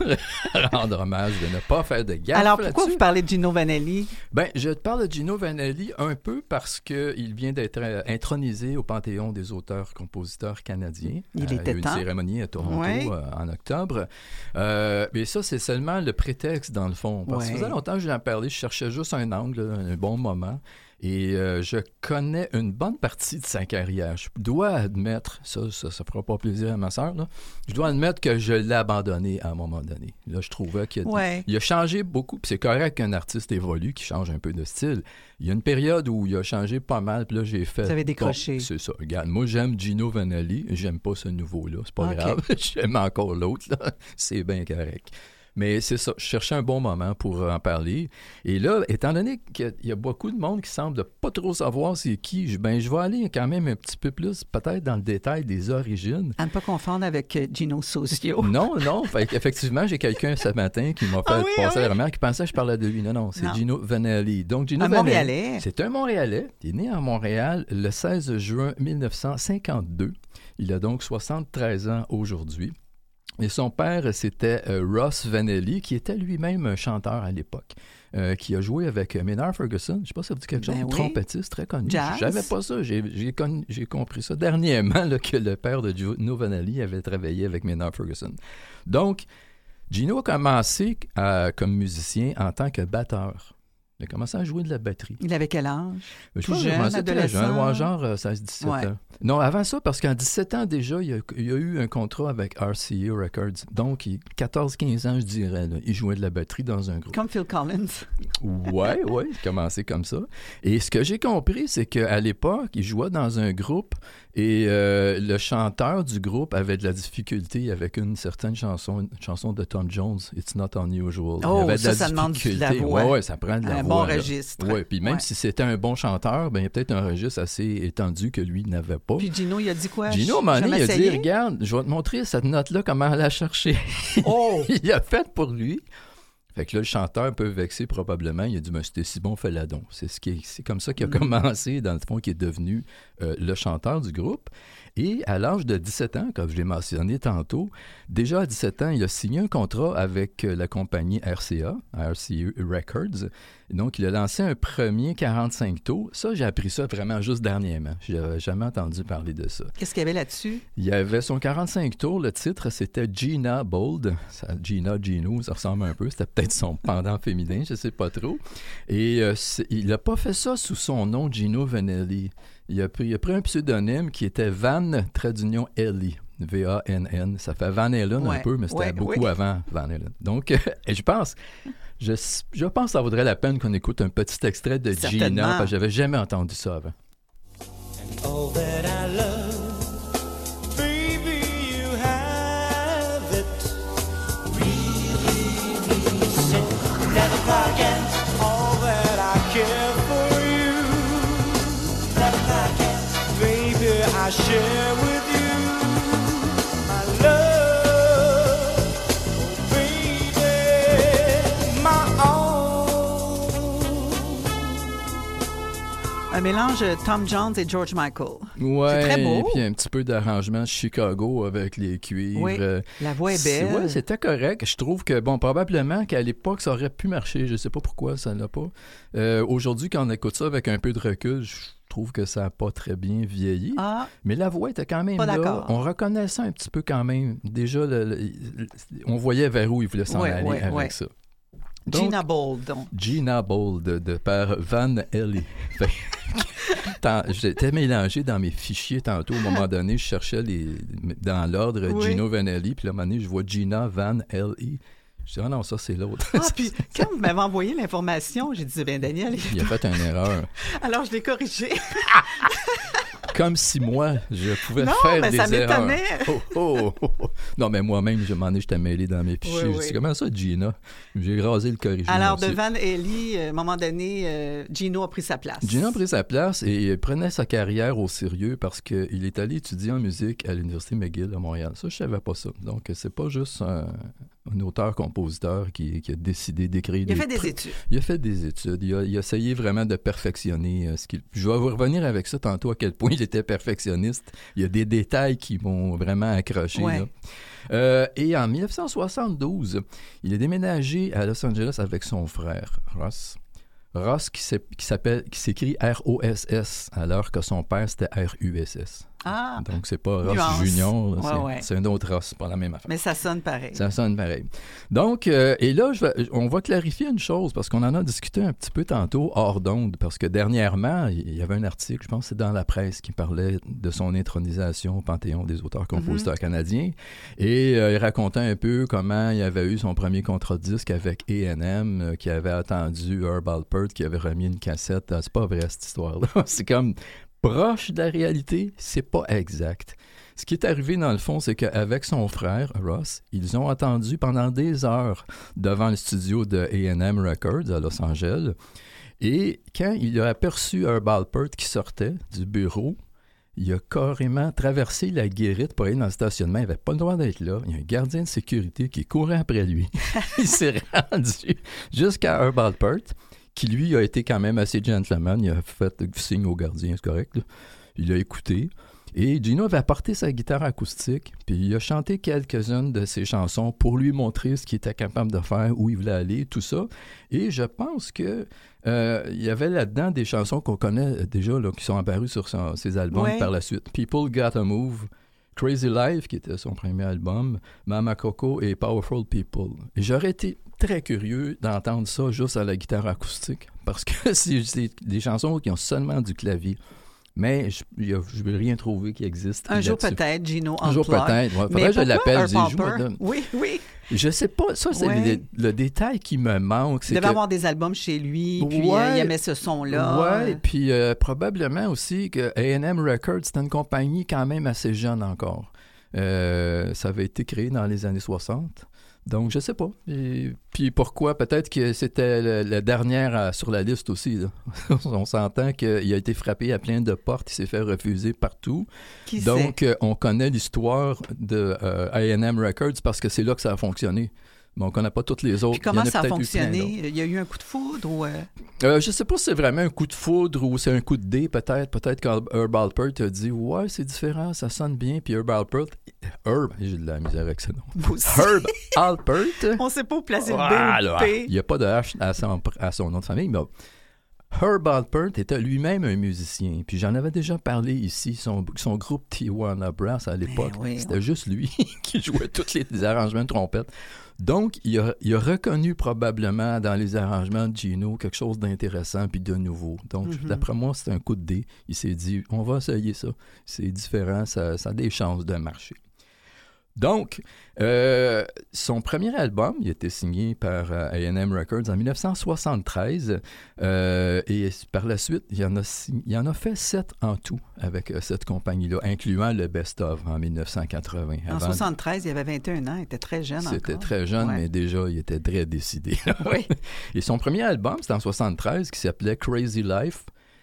rendre hommage, de ne pas faire de gaffe Alors, pourquoi là-dessus. vous parlez de Gino Vanelli? Ben, je te parle de Gino Vanelli un peu parce qu'il vient d'être euh, intronisé au Panthéon des auteurs-compositeurs canadiens. Il Euh, était il y a eu une temps. cérémonie à Toronto Ouais. euh, en octobre. Euh, mais ça, c'est seulement le prétexte, dans le fond. Parce que ça Ouais. faisait longtemps que je l'ai parlé, je cherchais juste un angle, un bon moment. Et euh, je connais une bonne partie de sa carrière. Je dois admettre, ça, ça, ça fera pas plaisir à ma sœur, là. Je dois admettre que je l'ai abandonné à un moment donné. Là, je trouvais qu'il a, Ouais. il a changé beaucoup. Puis c'est correct qu'un artiste évolue, qu'il change un peu de style. Il y a une période où il a changé pas mal, puis là, j'ai fait... Vous avez bon, décroché. c'est ça. Regarde, moi, j'aime Gino Vanelli. J'aime pas ce nouveau-là. C'est pas Ok. grave. J'aime encore l'autre, là. C'est bien correct. Mais c'est ça, je cherchais un bon moment pour en parler. Et là, étant donné qu'il y a beaucoup de monde qui semble pas trop savoir c'est qui, je- ben je vais aller quand même un petit peu plus peut-être dans le détail des origines. À ne pas confondre avec euh, Gino Sozio. Non, non. Fait effectivement, j'ai quelqu'un ce matin qui m'a fait Ah oui, passer ah oui. la remarque qui pensait que je parlais de lui. Non, non, c'est Non. Gino Vanelli. Donc, Gino Un Vanelli, Montréalais. c'est un Montréalais. Il est né à Montréal le seize juin mille neuf cent cinquante-deux. Il a donc soixante-treize ans aujourd'hui. Et son père, c'était euh, Ross Vanelli, qui était lui-même un chanteur à l'époque, euh, qui a joué avec euh, Maynard Ferguson. Je ne sais pas si ça vous dit quelque chose, Ben oui. trompettiste très connu. Jazz. Je savais pas ça. J'ai, j'ai, connu- j'ai compris ça dernièrement, là, que le père de Gino Vanelli avait travaillé avec Maynard Ferguson. Donc, Gino a commencé euh, comme musicien en tant que batteur. Il a commencé à jouer de la batterie. Il avait quel âge? Mais je Tout pense que jeune, commençait très adolescent? jeune, ouais, genre euh, seize dix-sept Ouais. ans. Non, avant ça, parce qu'en dix-sept ans déjà, il y a, il y a eu un contrat avec R C A Records. Donc, il- quatorze quinze ans, je dirais, là, il jouait de la batterie dans un groupe. Comme Phil Collins. Ouais, ouais, il a commencé comme ça. Et ce que j'ai compris, c'est qu'à l'époque, il jouait dans un groupe et euh, le chanteur du groupe avait de la difficulté avec une certaine chanson, une chanson de Tom Jones, It's Not Unusual. Oh, il avait de ça, la ça demande de la difficulté. voix. Ouais, ouais, ça prend de la Un voix. bon là. registre. Ouais, puis même Ouais. si c'était un bon chanteur, ben, il y a peut-être un registre assez étendu que lui n'avait pas. Puis Gino, il a dit quoi? Gino, à un moment donné, Jamais il a dit, essayé? regarde, je vais te montrer cette note-là, comment la chercher. Oh! Il a fait pour lui. Fait que là, le chanteur, un peu vexé probablement, il a dit, mais c'était si bon, fais-la donc. C'est, ce qui est, c'est comme ça qu'il a Mm. commencé, dans le fond, qu'il est devenu euh, le chanteur du groupe. Et à l'âge de dix-sept ans, comme je l'ai mentionné tantôt, déjà à dix-sept ans, il a signé un contrat avec euh, la compagnie R C A, R C A Records. Donc, il a lancé un premier quarante-cinq tours. Ça, j'ai appris ça vraiment juste dernièrement. Je n'avais jamais entendu parler de ça. Qu'est-ce qu'il y avait là-dessus? Il y avait son quarante-cinq tours. Le titre, c'était Gina Bold. Ça, Gina, Gino, ça ressemble un peu. C'était peut-être son pendant féminin, je ne sais pas trop. Et euh, c'est- il n'a pas fait ça sous son nom, Gino Vanelli. Il a pris, il a pris un pseudonyme qui était Van, trait d'union Ellie. V A N N. Ça fait Van Halen Ouais, un peu, mais c'était ouais, beaucoup oui. avant Van Halen. Donc, euh, et je pense... Je, je pense que ça vaudrait la peine qu'on écoute un petit extrait de Gina, Certainement. parce que j'avais jamais entendu ça avant. All that I love, baby, you have it. Really, really said, never cry again. All that I care for you, never cry again. Baby, I share with you my love, oh, baby, my own. Un mélange Tom Jones et George Michael. Ouais, C'est très beau. et puis un petit peu d'arrangement Chicago avec les cuivres. Oui, Euh, la voix est c'est- belle. Ouais, c'était correct. Je trouve que, bon, probablement qu'à l'époque, ça aurait pu marcher. Je sais pas pourquoi ça l'a pas. Euh, aujourd'hui, quand on écoute ça avec un peu de recul, je trouve que ça n'a pas très bien vieilli. Ah, Mais la voix était quand même Pas là. d'accord. On reconnaissait un petit peu quand même. Déjà, le- le- on voyait vers où il voulait s'en Ouais, aller ouais, avec ouais. ça. Donc, Gina Bold, donc. Gina Bold de, de par Van Ellie. Fait que, tant- J'étais mélangé dans mes fichiers tantôt. À un moment donné, je cherchais les, dans l'ordre Oui. Gino Vanelli. Puis là, à un moment donné, je vois Gina Van Ellie. Je dis, ah non, ça, c'est l'autre. Ah, puis quand vous m'avez envoyé l'information, j'ai dit, ben Daniel... Il a fait une erreur. Alors, je l'ai corrigé. Comme si moi, je pouvais non, faire mais des ça erreurs. m'étonnait. Oh, oh, oh, oh. Non, mais moi-même, je m'en ai, j'étais mêlé dans mes fichiers. Oui, Je oui. dis, comment ça, Gina? J'ai rasé le corrigé. Alors, aussi. devant Ellie, à un moment donné, euh, Gino a pris sa place. Gino a pris sa place et il prenait sa carrière au sérieux parce qu'il est allé étudier en musique à l'Université McGill à Montréal. Ça, je savais pas ça. Donc, c'est pas juste un, un auteur-compositeur qui, qui a décidé d'écrire Il a des fait des trucs. études. Il a fait des études. Il a, il a essayé vraiment de perfectionner euh, ce qu'il... Je vais vous revenir avec ça tantôt à quel point il était perfectionniste. Il y a des détails qui m'ont vraiment accroché. Ouais. Là. Euh, et en dix-neuf cent soixante-douze, il est déménagé à Los Angeles avec son frère, Ross. Ross qui, s'est- qui s'appelle, qui s'écrit R O S S, alors que son père, c'était R U S S. Ah, Donc, c'est pas Ross nuance. Junior, là, Ouais, c'est, ouais. c'est un autre Ross, pas la même affaire. mais ça sonne pareil. Ça sonne pareil. Donc, euh, et là, je vais- on va clarifier une chose, parce qu'on en a discuté un petit peu tantôt hors d'onde, parce que dernièrement, il y avait un article, je pense que c'est dans la presse, qui parlait de son intronisation au Panthéon des auteurs-compositeurs Mm-hmm. canadiens, et euh, il racontait un peu comment il avait eu son premier contrat de disque avec A and M, euh, qui avait attendu Herb Alpert, qui avait remis une cassette. Ah, c'est pas vrai, cette histoire-là. C'est comme proche de la réalité, c'est pas exact. Ce qui est arrivé, dans le fond, c'est qu'avec son frère, Ross, ils ont attendu pendant des heures devant le studio de A and M Records à Los Angeles. Et quand il a aperçu Herb Alpert qui sortait du bureau, il a carrément traversé la guérite pour aller dans le stationnement. Il n'avait pas le droit d'être là. Il y a un gardien de sécurité qui courait après lui. Il s'est rendu jusqu'à Herb Alpert, qui lui a été quand même assez gentleman. Il a fait signe au gardien, c'est correct, là. Il a écouté. Et Gino avait apporté sa guitare acoustique, puis il a chanté quelques-unes de ses chansons pour lui montrer ce qu'il était capable de faire, où il voulait aller, tout ça. Et je pense que euh, il y avait là-dedans des chansons qu'on connaît déjà, là, qui sont apparues sur son- ses albums Ouais. par la suite. People Gotta Move, Crazy Life, qui était son premier album, Mama Coco et Powerful People. Et j'aurais été très curieux d'entendre ça juste à la guitare acoustique, parce que c'est, c'est des chansons qui ont seulement du clavier. Mais je ne vais rien trouver qui existe. Un jour là-dessus. peut-être, Gino Un jour Unplugged. peut-être. Ouais. Faudrait Mais que je pourquoi l'appelle. Herb Dis, joue, Alpert? madame. Oui, oui. Je sais pas. Ça, c'est Ouais. le, le détail qui me manque. Il C'est devait que, avoir des albums chez lui, puis Ouais. euh, il aimait ce son-là. ouais, puis euh, probablement aussi que A and M Records, c'était une compagnie quand même assez jeune encore. Euh, ça avait été créé dans les années soixante. Donc, je sais pas. Et puis pourquoi? Peut-être que c'était le- la dernière à- sur la liste aussi. Là. On s'entend qu'il a été frappé à plein de portes, il s'est fait refuser partout. Qui sait? Donc, euh, on connaît l'histoire de euh, A and M Records parce que c'est là que ça a fonctionné. Mais on ne connaît pas toutes les autres. Puis comment Il y en ça a peut-être eu plein d'autres. fonctionné? Il y a eu un coup de foudre ou... euh, Euh, je sais pas si c'est vraiment un coup de foudre ou c'est un coup de dé, peut-être. Peut-être qu'Herb Alpert a dit « Ouais, c'est différent, ça sonne bien. » Puis Herb Alpert... Herb... J'ai de la misère avec ce nom. Vous aussi. Herb Alpert... On ne sait pas où placer le B Ah, ou là, le P. il n'y a pas de H à son, à son nom de famille, mais Herb Alpert était lui-même un musicien. Puis j'en avais déjà parlé ici. Son, son groupe Tijuana Brass à l'époque, Ben oui, c'était ouais. juste lui qui jouait tous les, les arrangements de trompette. Donc, il a, il a reconnu probablement dans les arrangements de Gino quelque chose d'intéressant puis de nouveau. Donc, Mhm. d'après moi, c'était un coup de dé. Il s'est dit, on va essayer ça. C'est différent, ça, ça a des chances de marcher. Donc, euh, son premier album, il a été signé par euh, A and M Records en dix-neuf cent soixante-treize euh, et par la suite, il en a, sign- il en a fait sept en tout avec euh, cette compagnie-là, incluant le Best Of en dix-neuf cent quatre-vingts. En Avant- soixante-treize, il avait vingt et un ans. Il était très jeune C'était encore. très jeune, Ouais. mais déjà, il était très décidé. Oui. Et son premier album, c'était en soixante-treize, qui s'appelait Crazy Life.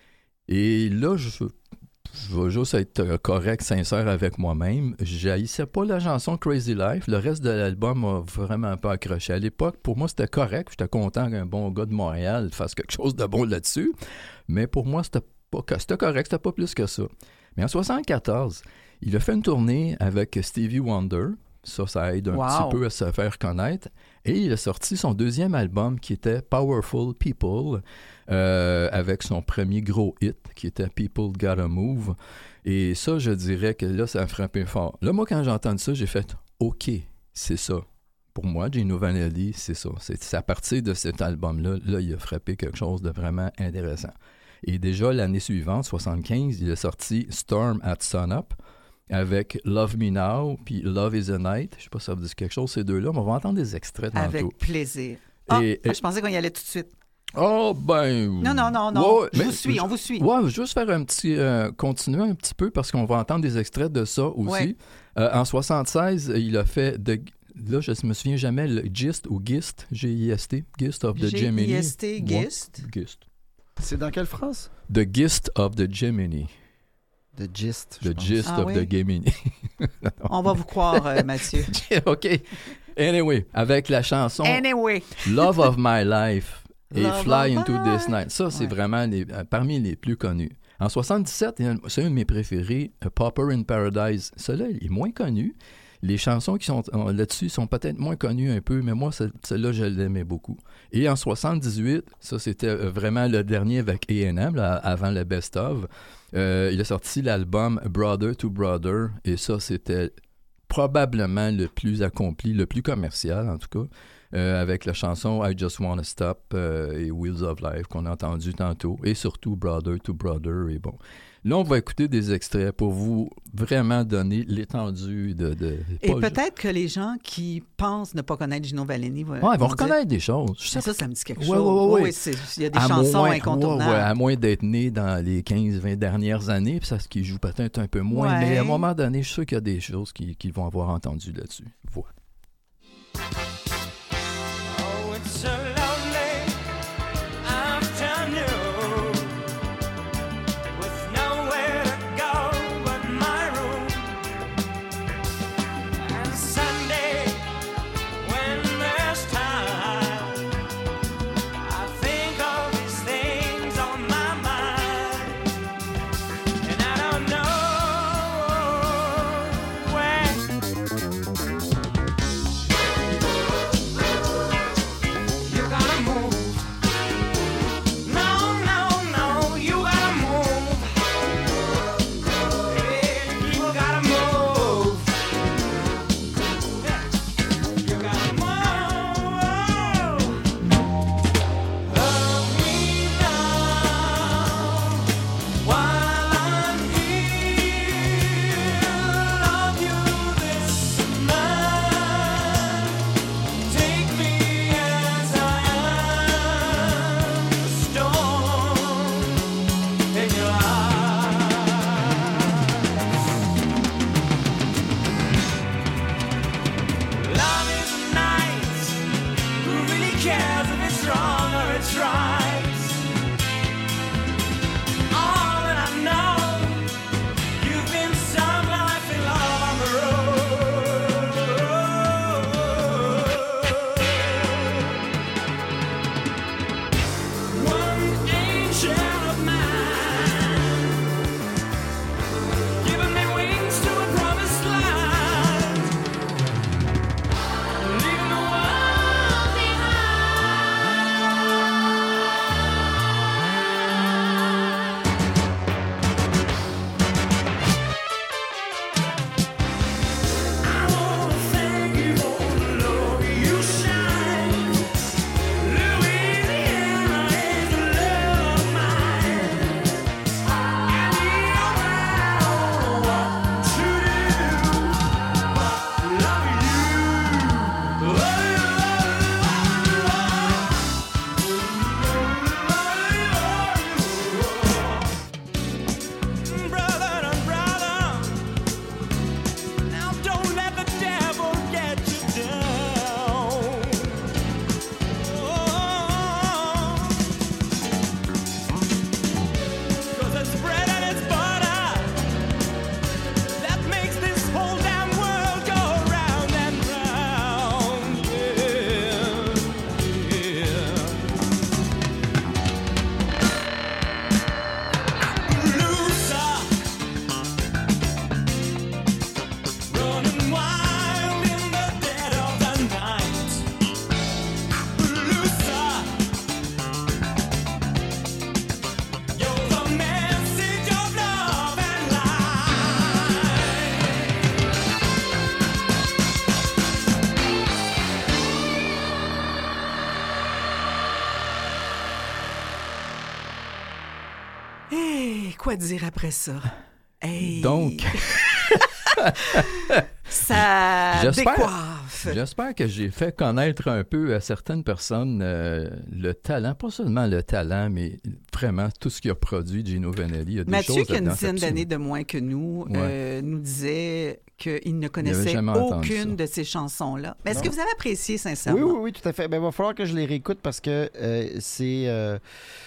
Et là, je, je vais juste être euh, correct, sincère avec moi-même. J'haïssais pas la chanson Crazy Life. Le reste de l'album m'a vraiment pas accroché. À l'époque, pour moi, c'était correct. J'étais content qu'un bon gars de Montréal fasse quelque chose de bon là-dessus. Mais pour moi, c'était pas que- c'était correct, c'était pas plus que ça. Mais en soixante-quatorze, il a fait une tournée avec Stevie Wonder. Ça, ça aide un Wow. petit peu à se faire connaître. Et il a sorti son deuxième album qui était Powerful People, euh, avec son premier gros hit qui était People Gotta Move. Et ça, je dirais que là, ça a frappé fort. Là, moi, quand j'ai entendu ça, j'ai fait « OK, c'est ça ». Pour moi, Gino Vanelli, c'est ça. C'est, c'est à partir de cet album-là, là, il a frappé quelque chose de vraiment intéressant. Et déjà, l'année suivante, soixante-quinze, il a sorti Storm at Sunup. avec Love Me Now puis Love is a Night. Je sais pas si ça vous dit quelque chose, ces deux-là, mais on va entendre des extraits tantôt. Avec plaisir. Ah, Et- ah, et- je pensais qu'on y allait tout de suite. Oh, ben... Non, non, non, non. Ouais, je mais- vous suis, on vous suit. Ouais, je vais juste faire un petit... euh, continuer un petit peu parce qu'on va entendre des extraits de ça aussi. Ouais. Euh, en soixante-seize, il a fait... De, là, je me souviens jamais, le Gist ou Gist, G I S T, Gist of the Gemini. G I S T, Ouais, Gist. Gist. C'est dans quelle France? The Gist of the Gemini. The Gist. je The pense. Gist Ah of oui? the Gemini. On va vous croire, euh, Mathieu. OK. Anyway, avec la chanson Anyway. Love of My Life et Love Fly of Into My This Night. Ça, c'est Ouais. vraiment les- euh, parmi les plus connus. En soixante-dix-sept, il y a un- c'est un de mes préférés, A Pauper in Paradise. Celui-là, il est moins connu. Les chansons qui sont euh, là-dessus sont peut-être moins connues un peu, mais moi, ce- celle-là, je l'aimais beaucoup. Et en soixante-dix-huit, ça, c'était euh, vraiment le dernier avec A and M, là, avant le Best Of. Euh, il a sorti l'album Brother to Brother, et ça, c'était probablement le plus accompli, le plus commercial, en tout cas, euh, avec la chanson I Just Wanna Stop euh, et Wheels of Life qu'on a entendu tantôt, et surtout Brother to Brother. Et bon, là, on va écouter des extraits pour vous vraiment donner l'étendue de... de Et pas- peut-être que les gens qui pensent ne pas connaître Gino Valleni vont, Ouais, ils vont dire, reconnaître des choses. Je sais ça, ça me dit quelque Ouais, chose. ouais, ouais, Oui, ouais. c'est- il y a des À chansons moins- incontournables. ouais, ouais, à moins d'être né dans les quinze vingt dernières années, puis ça, ce qui joue peut-être un peu moins, Ouais. mais à un moment donné, je suis sûr qu'il y a des choses qu'ils qu'ils vont avoir entendues là-dessus. Voilà. Oh, it's a lonely afternoon with nowhere to go but my room. And Sunday, when there's time, I think of these things on my mind, and I don't know when. You gotta move. No, no, no, you gotta move. Yeah, you gotta move. Yeah, you gotta move. Love me now while I'm here. Love you this night. Take me as I am, the storm in your eyes. Love is nice. Who really cares if it's wrong or it's right? All that I know, you've been some life in love on the road. One angel of mine, giving me wings to a promised land, leaving the world behind. I wanna thank you for the love you shine. Louisiana is a love of mine, and you know I don't want to do. Love you, love you, brother and brother. Now don't let the devil get you down. Oh, 'cause it's bread and it's butter that makes this whole damn world go round and round. Yeah, yeah. Loser, running wild in the dead of the night. Loser, you're the message of love and light. Hey, quoi dire après ça? Hey. Donc, Ça J'espère. décoiffe. J'espère que j'ai fait connaître un peu à certaines personnes euh, le talent, pas seulement le talent, mais vraiment tout ce qu'il a produit, Gino Vanelli. Il y a des Mathieu, choses qui a une là-dedans, dizaine absolument. d'années de moins que nous, Ouais. euh, nous disait qu'il ne avait connaissait jamais entendu aucune ça. de ces chansons-là. Mais est-ce Non. que vous avez apprécié sincèrement? Oui, oui, oui, tout à fait. Ben, il va falloir que je les réécoute parce que euh, c'est, euh,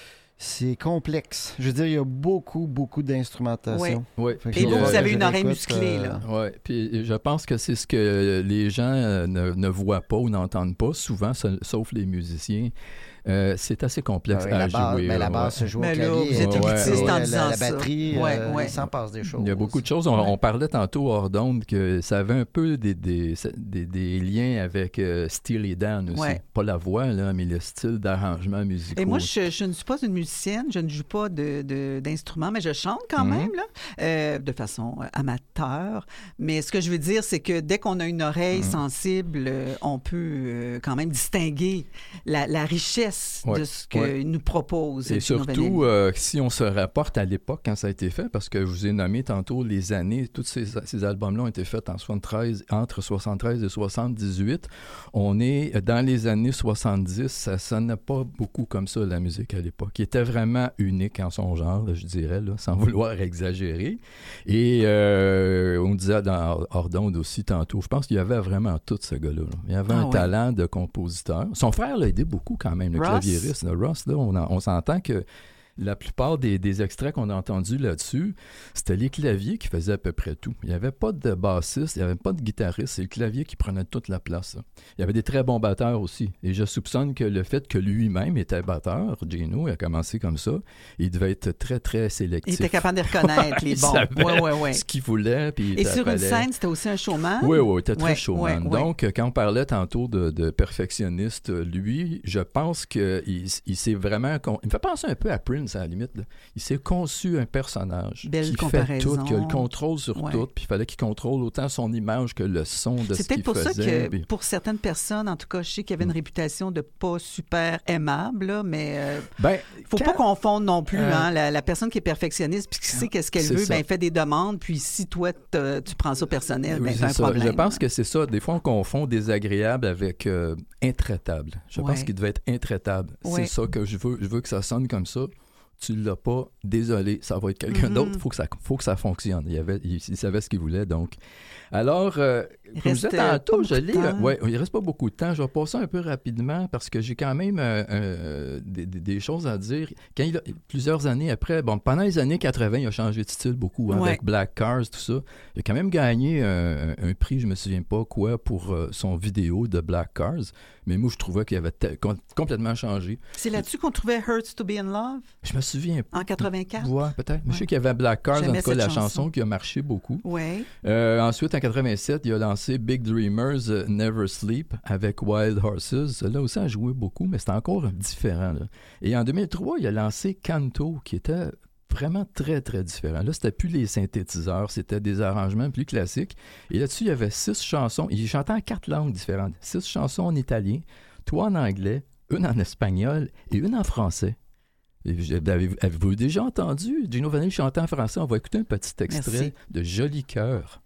c'est complexe. Je veux dire, il y a beaucoup, beaucoup d'instrumentation. Ouais. Fait que Et je- vous, vous je avez une oreille réécoute, musclée, euh, là. Oui, puis je pense que c'est ce que les gens euh, ne, ne voient pas ou n'entendent pas, souvent, sa- sauf les musiciens. Euh, c'est assez complexe Ah oui, à la base, jouer. mais la ouais. base se joue au Mais là, clavier. vous êtes Ouais, élitiste ouais, en la, disant la ça. batterie, Ouais, euh, ouais. il s'en passe des choses. Il y a beaucoup de choses. On, on parlait tantôt hors d'onde que ça avait un peu des, des, des, des liens avec euh, Steely Dan aussi. Ouais. Pas la voix, là, mais le style d'arrangement musical. Et moi, je, je ne suis pas une musicienne, je ne joue pas de, de- d'instruments, mais je chante quand Mhm. même, là, euh, de façon euh, amateur. Mais ce que je veux dire, c'est que dès qu'on a une oreille Mhm. sensible, euh, on peut euh, quand même distinguer la, la richesse Ouais, de ce qu'il ouais. nous propose. Et Gino surtout, Vanelli. euh, si on se rapporte à l'époque quand ça a été fait, parce que je vous ai nommé tantôt les années, tous ces, ces albums-là ont été faits en soixante-treize, entre soixante-treize et soixante-dix-huit. On est dans les années soixante-dix, ça sonnait pas beaucoup comme ça, la musique à l'époque. Il était vraiment unique en son genre, là, je dirais, là, sans vouloir exagérer. Et euh, on disait dans hors d'onde aussi tantôt, je pense qu'il y avait vraiment tout ce gars-là. là. Il y avait Ah un ouais. talent de compositeur. Son frère l'a aidé beaucoup quand même, le Ross. claviériste. là. Ross, là, on, en- on s'entend que la plupart des, des extraits qu'on a entendus là-dessus, c'était les claviers qui faisaient à peu près tout. Il n'y avait pas de bassiste, il n'y avait pas de guitariste, c'est le clavier qui prenait toute la place. là. Il y avait des très bons batteurs aussi. Et je soupçonne que le fait que lui-même était batteur, Gino, il a commencé comme ça, il devait être très, très sélectif. Il était capable de reconnaître les Il bons. savait Oui, oui, oui. ce qu'il voulait. Puis Et ça sur une fallait- scène, c'était aussi un showman? oui, oui, il était très Ouais, showman. ouais, ouais. Donc, euh, quand on parlait tantôt de, de perfectionniste, euh, lui, je pense qu'il il s'est vraiment... con- Il me fait penser un peu à Prince, à la limite. là. Il s'est conçu un personnage Belle qui fait comparaison. tout, qui a le contrôle sur Ouais. tout, puis il fallait qu'il contrôle autant son image que le son de C'est ce qu'il peut-être pour ça faisait. que puis- pour certaines personnes, en tout cas, je sais qu'il y avait une réputation de pas super aimable, là, mais euh, Ben, faut quand- pas confondre non plus. Euh, hein, la, la personne qui est perfectionniste puis qui sait qu'est-ce qu'elle c'est veut, ça. ben, elle fait des demandes. Puis si toi, t'as- tu prends ça personnel, ben, Oui, t'as un c'est ça. problème. Je pense que c'est ça. Des fois, on confond désagréable avec euh, intraitable. Je Ouais. pense qu'il devait être intraitable. Ouais. C'est ça que je veux. Je veux que ça sonne comme ça. Tu l'as pas, désolé, ça va être quelqu'un Mhm. d'autre. Il faut que ça, faut que ça fonctionne. Il, avait, il, il savait ce qu'il voulait, donc. Alors, euh, Il comme je reste, disais euh, tantôt, pas je beaucoup de lis. euh, temps. ouais, il reste pas beaucoup de temps. Je vais passer un peu rapidement parce que j'ai quand même euh, euh, des, des- des choses à dire. Quand il a- plusieurs années après, bon, pendant les années quatre-vingt, il a changé de style beaucoup hein, Ouais. avec Black Cars, tout ça. Il a quand même gagné un, un prix, je me souviens pas quoi, pour euh, son vidéo de Black Cars. Mais moi, je trouvais qu'il avait te- com- complètement changé. C'est là-dessus qu'on trouvait Hurts to be in Love Je me souviens pas. en quatre-vingt-quatre. Ouais, peut-être. Mais Je Ouais. sais qu'il y avait Black Cars, en J'aimais tout cas, cette la chanson. chanson qui a marché beaucoup. Oui. Euh, ensuite, en quatre-vingt-sept, il a lancé Big Dreamers euh, Never Sleep avec Wild Horses. Là aussi, a joué beaucoup, mais c'était encore différent. là. Et en deux mille trois, il a lancé Canto, qui était vraiment très, très différent. Là, c'était plus les synthétiseurs, c'était des arrangements plus classiques. Et là-dessus, il y avait six chansons. Il chantait en quatre langues différentes. Six chansons en italien, trois en anglais, une en espagnol et une en français. Et vous- Avez-vous avez-vous déjà entendu Gino Vanelli chanter en français? On va écouter un petit extrait Merci. de Joli cœur.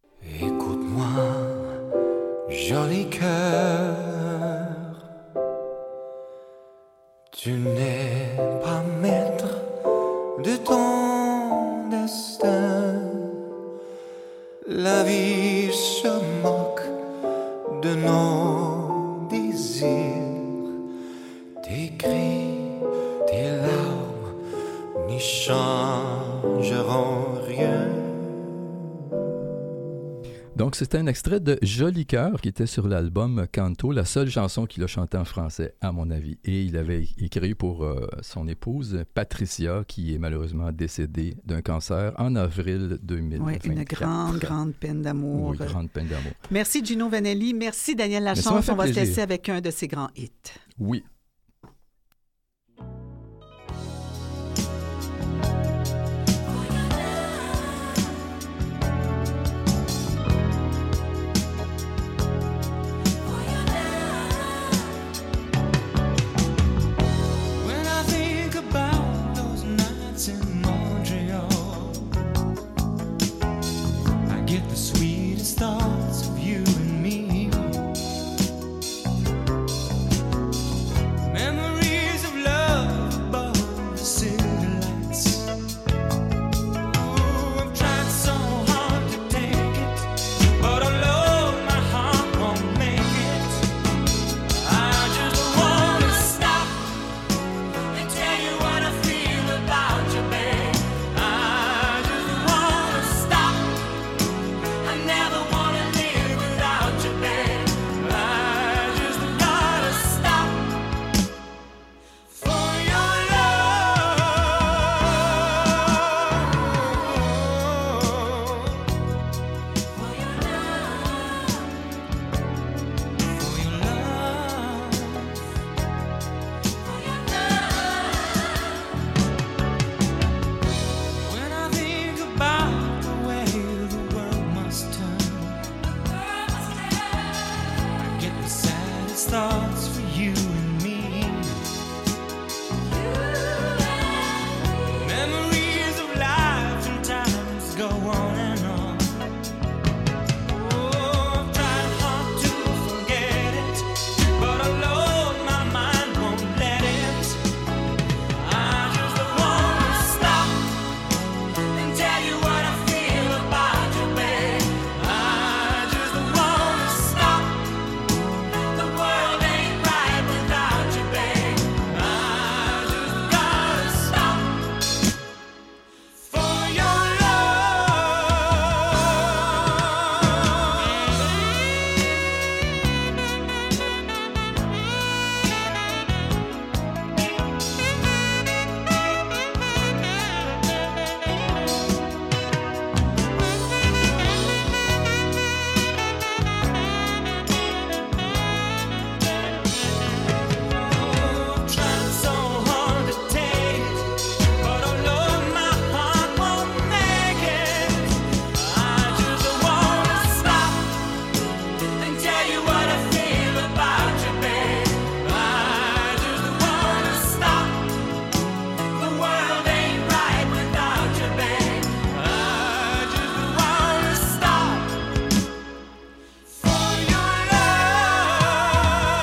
Écoute-moi, joli cœur, tu n'es pas maître de ton destin. La vie se moque de nos désirs, tes cris, tes larmes n'y changeront rien. Donc, c'était un extrait de Joli cœur qui était sur l'album Canto, la seule chanson qu'il a chantée en français, à mon avis. Et il avait écrit pour euh, son épouse, Patricia, qui est malheureusement décédée d'un cancer en avril deux mille vingt-quatre. Oui, une grande, grande peine d'amour. Oui, grande peine d'amour. Merci Gino Vanelli. Merci Daniel Mais ça m'a Lachance. fait On va se plaisir. laisser avec un de ses grands hits. Oui. When I think about those nights in Montreal, I get the sweet starts for you and me. Memories of life and times go on and on. Oh, I've tried hard to forget it, but alone my mind won't let it. I just wanna stop and tell you what I feel about you, babe. I just wanna stop. The world ain't right without you, babe. I just gotta stop for your love. Trying so hard to take it, but alone my heart won't make it. I just wanna stop and tell you what I feel about you, babe. I just wanna stop. The world ain't right without you, babe. I just wanna stop for your love.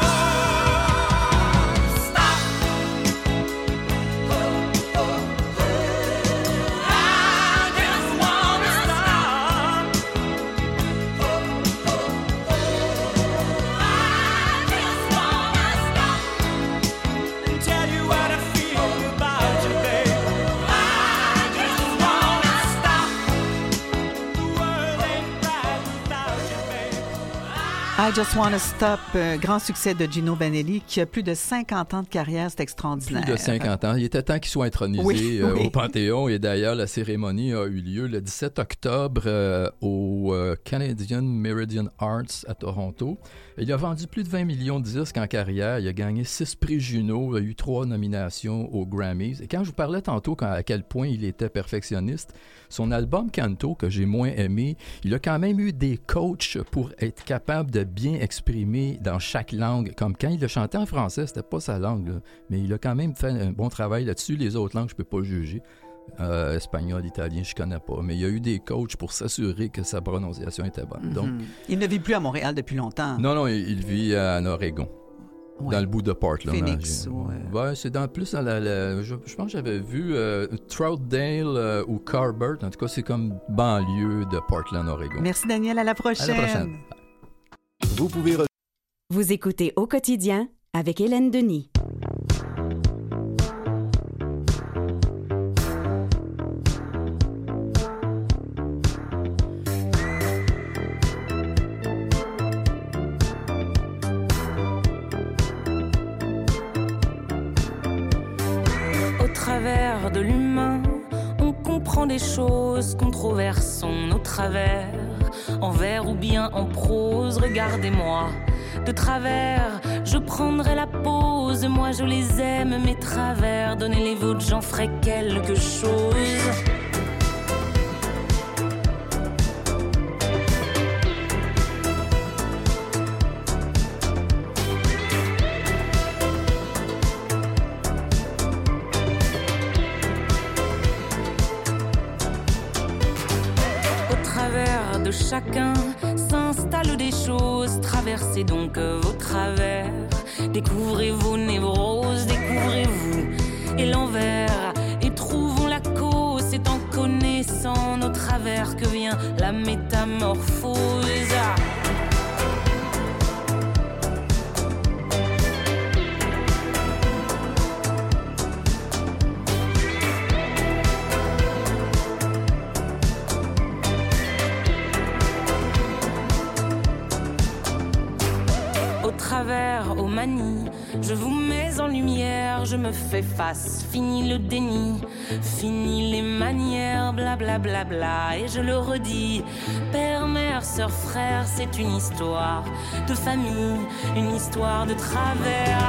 Stop. I just wanna stop. I just wanna stop and tell you what I feel about you, babe. I just wanna stop. The world ain't right without you, babe. I Just Wanna Stop, euh, grand succès de Gino Vanelli, qui a plus de cinquante ans de carrière, c'est Plus extraordinaire. de cinquante ans. Il était temps qu'il soit intronisé Oui, euh, oui. au Panthéon. Et d'ailleurs, la cérémonie a eu lieu le dix-sept octobre euh, au euh, Canadian Meridian Arts à Toronto. Il a vendu plus de vingt millions de disques en carrière. Il a gagné six prix Juno. Il a eu trois nominations aux Grammys. Et quand je vous parlais tantôt quand- à quel point il était perfectionniste, son album Canto, que j'ai moins aimé, il a quand même eu des coachs pour être capable de bien exprimer dans chaque langue. Comme quand il a chanté en français, c'était pas sa langue, là. Mais il a quand même fait un bon travail là-dessus. Les autres langues, je peux pas juger. Euh, espagnol, italien, je connais pas. Mais il y a eu des coachs pour s'assurer que sa prononciation était bonne. Donc, Mhm. Il ne vit plus à Montréal depuis longtemps. non, non, il, il vit en Oregon. Ouais. Dans le bout de Portland. Phoenix, hein. ou, euh, Ouais, c'est dans plus dans la. la- je, je pense que j'avais vu euh, Troutdale euh, ou Carbert. En tout cas, c'est comme banlieue de Portland, Oregon. Merci Daniel, à la prochaine. À la prochaine. Vous pouvez re- Vous écoutez Au quotidien avec Hélène Denis. Au travers de l'humain, on comprend des choses, controversons nos travers. En vers ou bien en prose, regardez-moi. De travers, je prendrai la pause. Moi je les aime, mes travers. Donnez les vôtres, j'en ferai quelque chose. Au travers de chacun s'installent des choses. Traversez donc vos travers. Découvrez vos névroses, découvrez-vous et l'envers. Et trouvons la cause, c'est en connaissant nos travers que vient la métamorphose. Au travers, aux manies, je vous mets en lumière, je me fais face, fini le déni, fini les manières, blablabla, bla bla bla, et je le redis, père, mère, sœur, frère, c'est une histoire de famille, une histoire de travers,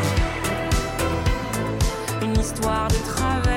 une histoire de travers.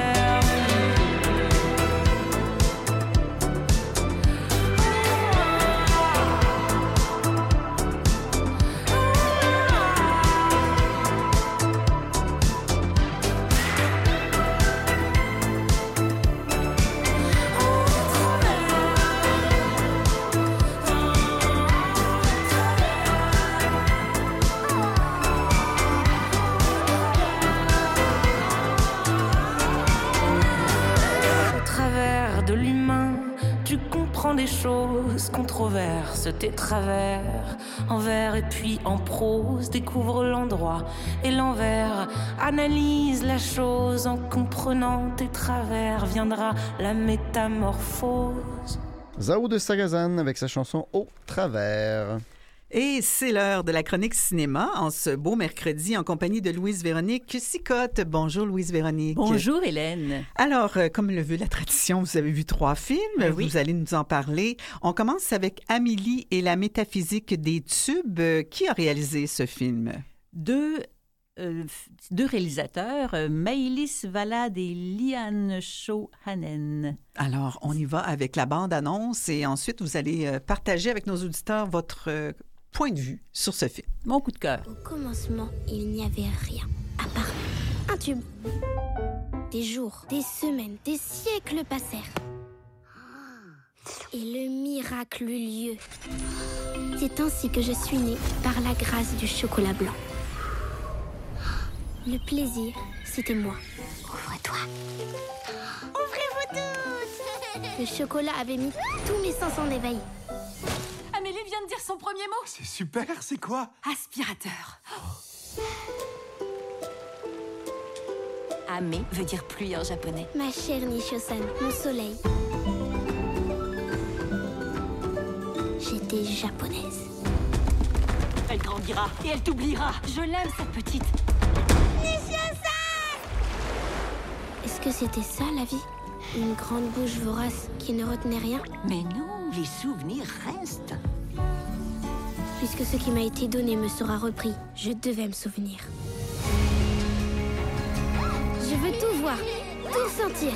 des choses, controverses tes travers, en vers et puis en prose, découvre l'endroit et l'envers, analyse la chose, en comprenant tes travers, viendra la métamorphose. Zao de Sagazan avec sa chanson Au travers. Et c'est l'heure de la chronique cinéma en ce beau mercredi en compagnie de Louise-Véronique Sicotte. Bonjour Louise-Véronique. Bonjour Hélène. Alors, euh, comme le veut la tradition, vous avez vu trois films, Ben oui. vous allez nous en parler. On commence avec Amélie et la métaphysique des tubes. Euh, Qui a réalisé ce film? Deux, euh, f- deux réalisateurs, euh, Maëlys Valade et Liane Chohanen. Alors, on y va avec la bande-annonce et ensuite, vous allez euh, partager avec nos auditeurs votre euh, point de vue sur ce film. Mon coup de cœur. Au commencement, il n'y avait rien, à part un tube. Des jours, des semaines, des siècles passèrent. Et le miracle eut lieu. C'est ainsi que je suis née, par la grâce du chocolat blanc. Le plaisir, c'était moi. Ouvre-toi. Ouvrez-vous tous. Le chocolat avait mis tous mes sens en éveil. Amélie vient de dire son premier mot. C'est super, c'est quoi? Aspirateur. Ame veut dire pluie en japonais. Ma chère Nisho-san, mon soleil. J'étais japonaise. Elle grandira et elle t'oubliera. Je l'aime, cette petite. Nisho-san! Est-ce que c'était ça, la vie? Une grande bouche vorace qui ne retenait rien? Mais non, les souvenirs restent. Puisque ce qui m'a été donné me sera repris, je devais me souvenir. Je veux tout voir, tout sentir.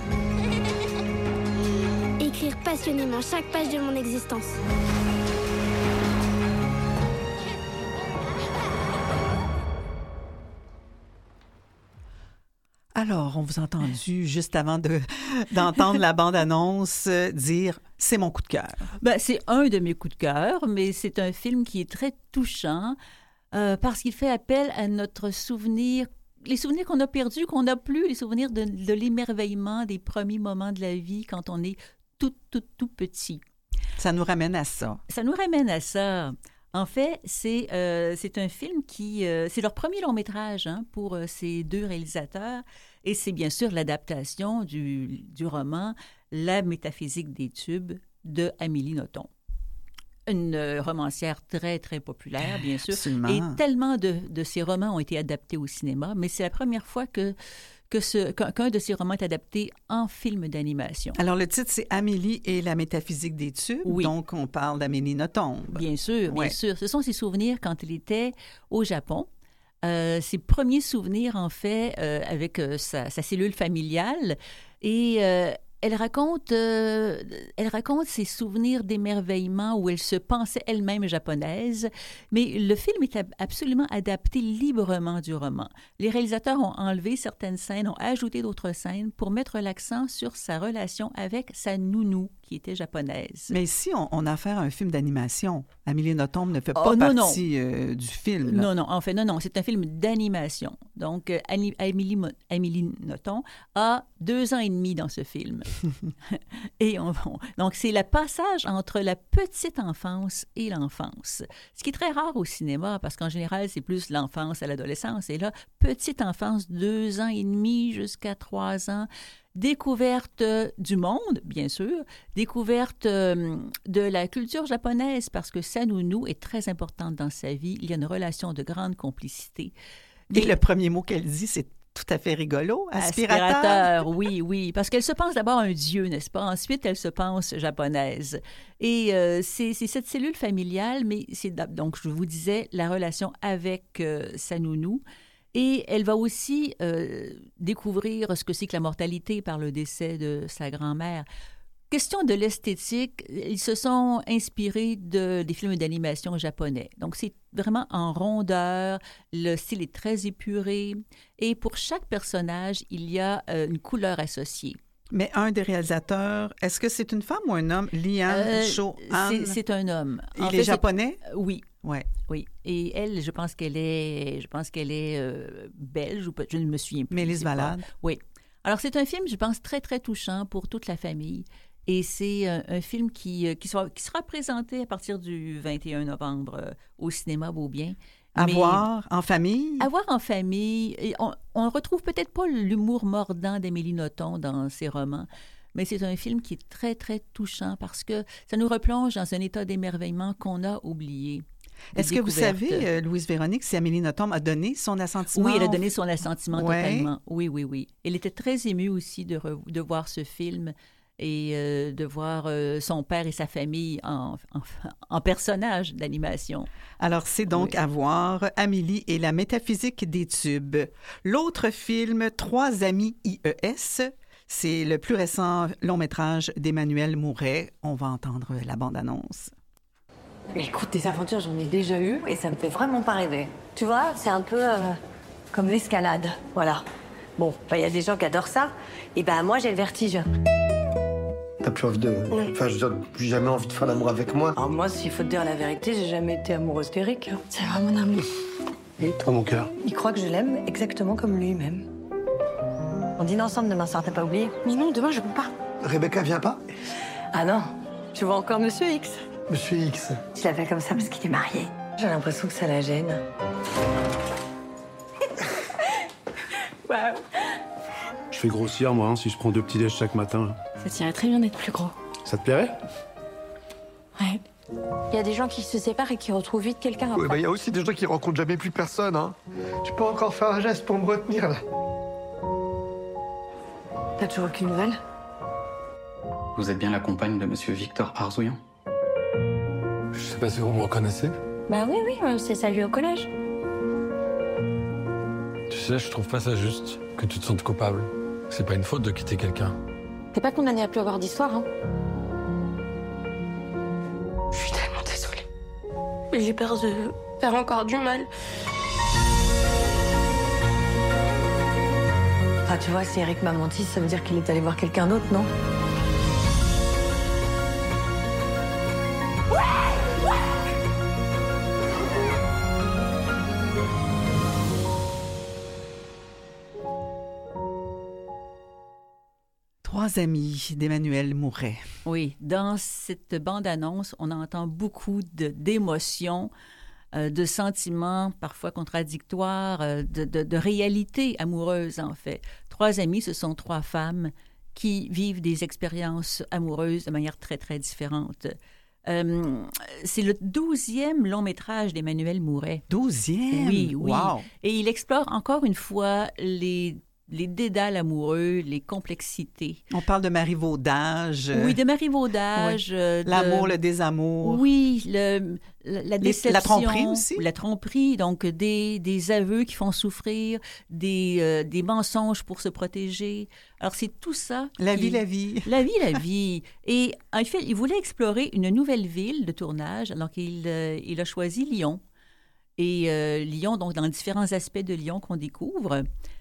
Écrire passionnément chaque page de mon existence. Alors, on vous a entendu juste avant de, d'entendre la bande-annonce euh, dire « c'est mon coup de cœur Ben, c'est un de mes coups de cœur, mais c'est un film qui est très touchant euh, parce qu'il fait appel à notre souvenir, les souvenirs qu'on a perdus, qu'on n'a plus, les souvenirs de, de l'émerveillement des premiers moments de la vie quand on est tout, tout, tout petit. ». Ça nous ramène à ça. Ça nous ramène à ça. En fait, c'est, euh, c'est un film qui... Euh, c'est leur premier long métrage hein, pour euh, ces deux réalisateurs. Et c'est bien sûr l'adaptation du, du roman « La métaphysique des tubes » de Amélie Nothomb. Une euh, romancière très, très populaire, bien sûr. Absolument. Et tellement de, de ses romans ont été adaptés au cinéma, mais c'est la première fois que, que ce, qu'un, qu'un de ses romans est adapté en film d'animation. Alors, le titre, c'est « Amélie et la métaphysique des tubes ». Oui. Donc, on parle d'Amélie Nothomb. Bien sûr, bien Ouais. sûr. Ce sont ses souvenirs quand il était au Japon. Euh, ses premiers souvenirs, en fait, euh, avec euh, sa, sa cellule familiale. Et euh, elle raconte, euh, elle raconte ses souvenirs d'émerveillement où elle se pensait elle-même japonaise. Mais le film est ab- absolument adapté librement du roman. Les réalisateurs ont enlevé certaines scènes, ont ajouté d'autres scènes pour mettre l'accent sur sa relation avec sa nounou, qui était japonaise. Mais ici, on, on a affaire à un film d'animation. Amélie Nothomb ne fait pas Oh, non, partie euh, du film. là. Non, non, en fait, non, non, c'est un film d'animation. Donc, euh, Ani- Amélie, Mo- Amélie Nothomb a deux ans et demi dans ce film. et on, on- donc, c'est le passage entre la petite enfance et l'enfance. Ce qui est très rare au cinéma, parce qu'en général, c'est plus l'enfance à l'adolescence. Et là, petite enfance, deux ans et demi jusqu'à trois ans. Découverte euh, du monde, bien sûr, découverte euh, de la culture japonaise, parce que sa nounou est très importante dans sa vie. Il y a une relation de grande complicité. Et le premier mot qu'elle dit, c'est tout à fait rigolo. Aspirateur. Aspirateur, oui, oui. Parce qu'elle se pense d'abord un dieu, n'est-ce pas? Ensuite, elle se pense japonaise. Et euh, c'est, c'est cette cellule familiale, mais c'est donc, je vous disais, la relation avec euh, sa nounou. Et elle va aussi euh, découvrir ce que c'est que la mortalité par le décès de sa grand-mère. Question de l'esthétique, ils se sont inspirés de, des films d'animation japonais. Donc, c'est vraiment en rondeur, le style est très épuré. Et pour chaque personnage, il y a euh, une couleur associée. Mais un des réalisateurs, est-ce que c'est une femme ou un homme? Liane Euh, Chohan. c'est, c'est un homme. Il En est fait, c'est- japonais? Oui. Ouais. Oui. Et elle, je pense qu'elle est, je pense qu'elle est euh, belge ou peut- je ne me souviens plus. Maëlys c'est pas- Valade. Oui. Alors c'est un film, je pense, très très touchant pour toute la famille. Et c'est un, un film qui, euh, qui, sera, qui sera présenté à partir du vingt et un novembre euh, au cinéma Beaubien. À Mais- voir en famille. À voir en famille. Et on, on retrouve peut-être pas l'humour mordant d'Amélie Nothomb dans ses romans, mais c'est un film qui est très, très touchant parce que ça nous replonge dans un état d'émerveillement qu'on a oublié. de Est-ce que vous découverte. savez, euh, Louise Véronique, si Amélie Nothomb a donné son assentiment? Oui, elle a donné son assentiment Ouais. totalement. Oui, oui, oui. Elle était très émue aussi de, re- de voir ce film et euh, de voir euh, son père et sa famille en, en, en personnage d'animation. Alors, c'est donc Oui. à voir Amélie et la métaphysique des tubes. L'autre film, Trois amis I E S, c'est le plus récent long-métrage d'Emmanuel Mouret. On va entendre la bande-annonce. Écoute, des aventures, j'en ai déjà eu et ça me fait vraiment pas rêver. Tu vois, c'est un peu euh, comme l'escalade, voilà. Bon, il y a des gens qui adorent ça, et ben moi j'ai le vertige. T'as plus envie de... Enfin, je veux dire, plus jamais envie de faire l'amour avec moi. Alors moi, s'il faut te dire la vérité, j'ai jamais été amoureuse d'Eric. C'est vraiment mon ami. Et toi, mon cœur? Il croit que je l'aime exactement comme lui-même. On dîne ensemble demain soir, t'as pas oublié? Mais non, demain je peux pas. Rebecca vient pas? Ah non, tu vois encore Monsieur X? Monsieur X. Je l'appelle comme ça parce qu'il est marié. J'ai l'impression que ça la gêne. Waouh. Je fais grossir, moi, hein, si je prends deux petits déj chaque matin. Ça tirait très bien d'être plus gros. Ça te plairait? Ouais. Il y a des gens qui se séparent et qui retrouvent vite quelqu'un après. Ouais, bah, y a aussi des gens qui rencontrent jamais plus personne, hein. Tu peux encore faire un geste pour me retenir, là. T'as toujours aucune nouvelle? Vous êtes bien la compagne de Monsieur Victor Arzouillan? Je sais pas si vous me reconnaissez. Bah oui, oui, on s'est salué au collège. Tu sais, je trouve pas ça juste que tu te sentes coupable. C'est pas une faute de quitter quelqu'un. T'es pas condamné à plus avoir d'histoire, hein? Je suis tellement désolée. Mais j'ai peur de faire encore du mal. Ah, tu vois, si Eric m'a menti, ça veut dire qu'il est allé voir quelqu'un d'autre, non? Trois amis d'Emmanuel Mouret. Oui, dans cette bande-annonce, on entend beaucoup de, d'émotions, euh, de sentiments parfois contradictoires, euh, de, de, de réalité amoureuse, en fait. Trois amis, ce sont trois femmes qui vivent des expériences amoureuses de manière très, très différente. Euh, c'est le douzième long-métrage d'Emmanuel Mouret. Douzième? Oui, oui. Wow. Et il explore encore une fois les... les dédales amoureux, les complexités. On parle de marivaudage. Oui, de marivaudage. Oui. euh, de- L'amour, le désamour. Oui, le, la, la Les- déception. la tromperie aussi. La tromperie, donc des, des aveux qui font souffrir, des, euh, des mensonges pour se protéger. Alors, c'est tout ça. La qui- vie, la vie. La vie, la vie. Et en fait, il voulait explorer une nouvelle ville de tournage, alors qu'il euh, il a choisi Lyon. Et euh, Lyon, donc dans différents aspects de Lyon qu'on découvre.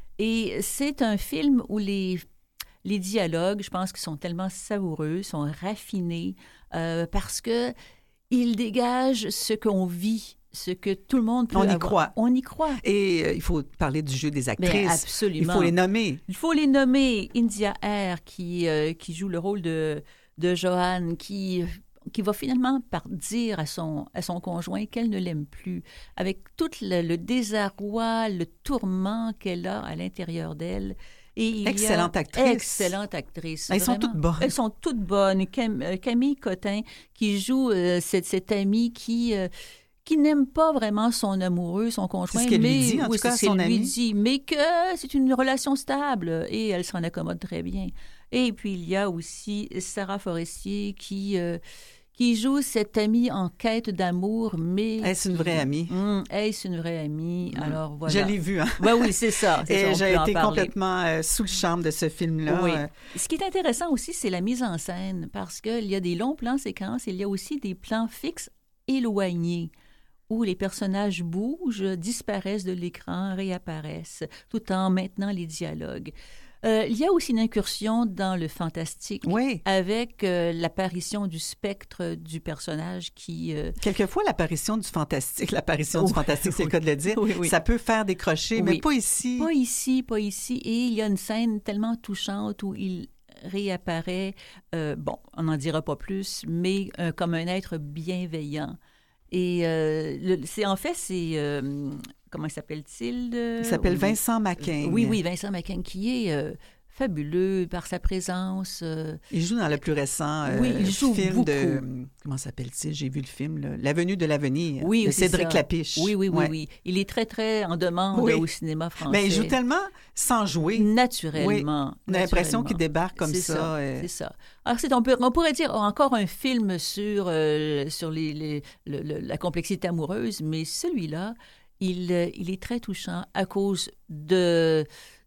Et c'est un film où les, les dialogues, je pense, qu'ils sont tellement savoureux, sont raffinés, euh, parce que ils dégagent ce qu'on vit, ce que tout le monde peut On y avoir. croit. On y croit. Et euh, il faut parler du jeu des actrices. Ben, absolument. Il faut les nommer. Il faut les nommer. India Air, qui, euh, qui joue le rôle de, de Joanne, qui, qui va finalement par dire à son, à son conjoint qu'elle ne l'aime plus, avec tout le, le désarroi, le tourment qu'elle a à l'intérieur d'elle. Et il y a- Excellente actrice. Excellente actrice. Elles sont vraiment. toutes bonnes. Elles sont toutes bonnes. Cam- euh, Camille Cotin, qui joue euh, cette, cette amie qui... euh, qui n'aime pas vraiment son amoureux, son conjoint. C'est ce qu'elle lui mais, dit, en oui, tout cas, à c'est ce son qu'elle lui ami. dit, mais que c'est une relation stable et elle s'en accommode très bien. Et puis, il y a aussi Sarah Forestier qui, euh, qui joue cette amie en quête d'amour, mais... Est-ce une vraie amie? Hum, est-ce une vraie amie? Alors, voilà. Je l'ai vu, hein? Ben oui, c'est ça. c'est ça, Et on j'ai peut en été parler. complètement euh, sous le charme de ce film-là. Oui. Euh, Ce qui est intéressant aussi, c'est la mise en scène, parce qu'il y a des longs plans séquences, il y a aussi des plans fixes éloignés, où les personnages bougent, disparaissent de l'écran, réapparaissent, tout en maintenant les dialogues. Euh, il y a aussi une incursion dans le fantastique, oui. avec euh, l'apparition du spectre du personnage qui... euh, Quelquefois, l'apparition du fantastique, l'apparition Oui, du fantastique, c'est le cas de le dire, oui, oui. ça peut faire décrocher, mais Oui. pas ici. Pas ici, pas ici. Et il y a une scène tellement touchante où il réapparaît, euh, bon, on n'en dira pas plus, mais euh, comme un être bienveillant. Et euh, le, c'est, en fait, c'est... Euh, comment s'appelle-t-il? Euh, Il s'appelle oui. Vincent Macaigne. Oui, oui, Vincent Macaigne, qui est... Euh, fabuleux par sa présence. Euh... Il joue dans le plus récent euh, oui, il joue film beaucoup. de... Comment s'appelle-t-il? J'ai vu le film, là. L'avenue de l'avenir, oui, de Cédric ça. Lapiche. Oui, oui, oui, ouais. oui. Il est très, très en demande oui. au cinéma français. Mais il joue tellement sans jouer. Naturellement. Oui. On a naturellement. l'impression qu'il débarque comme c'est ça. ça et... C'est ça. Alors, c'est, on, peut, on pourrait dire encore un film sur, euh, sur les, les, le, le, la complexité amoureuse, mais celui-là, il, il est très touchant à cause de...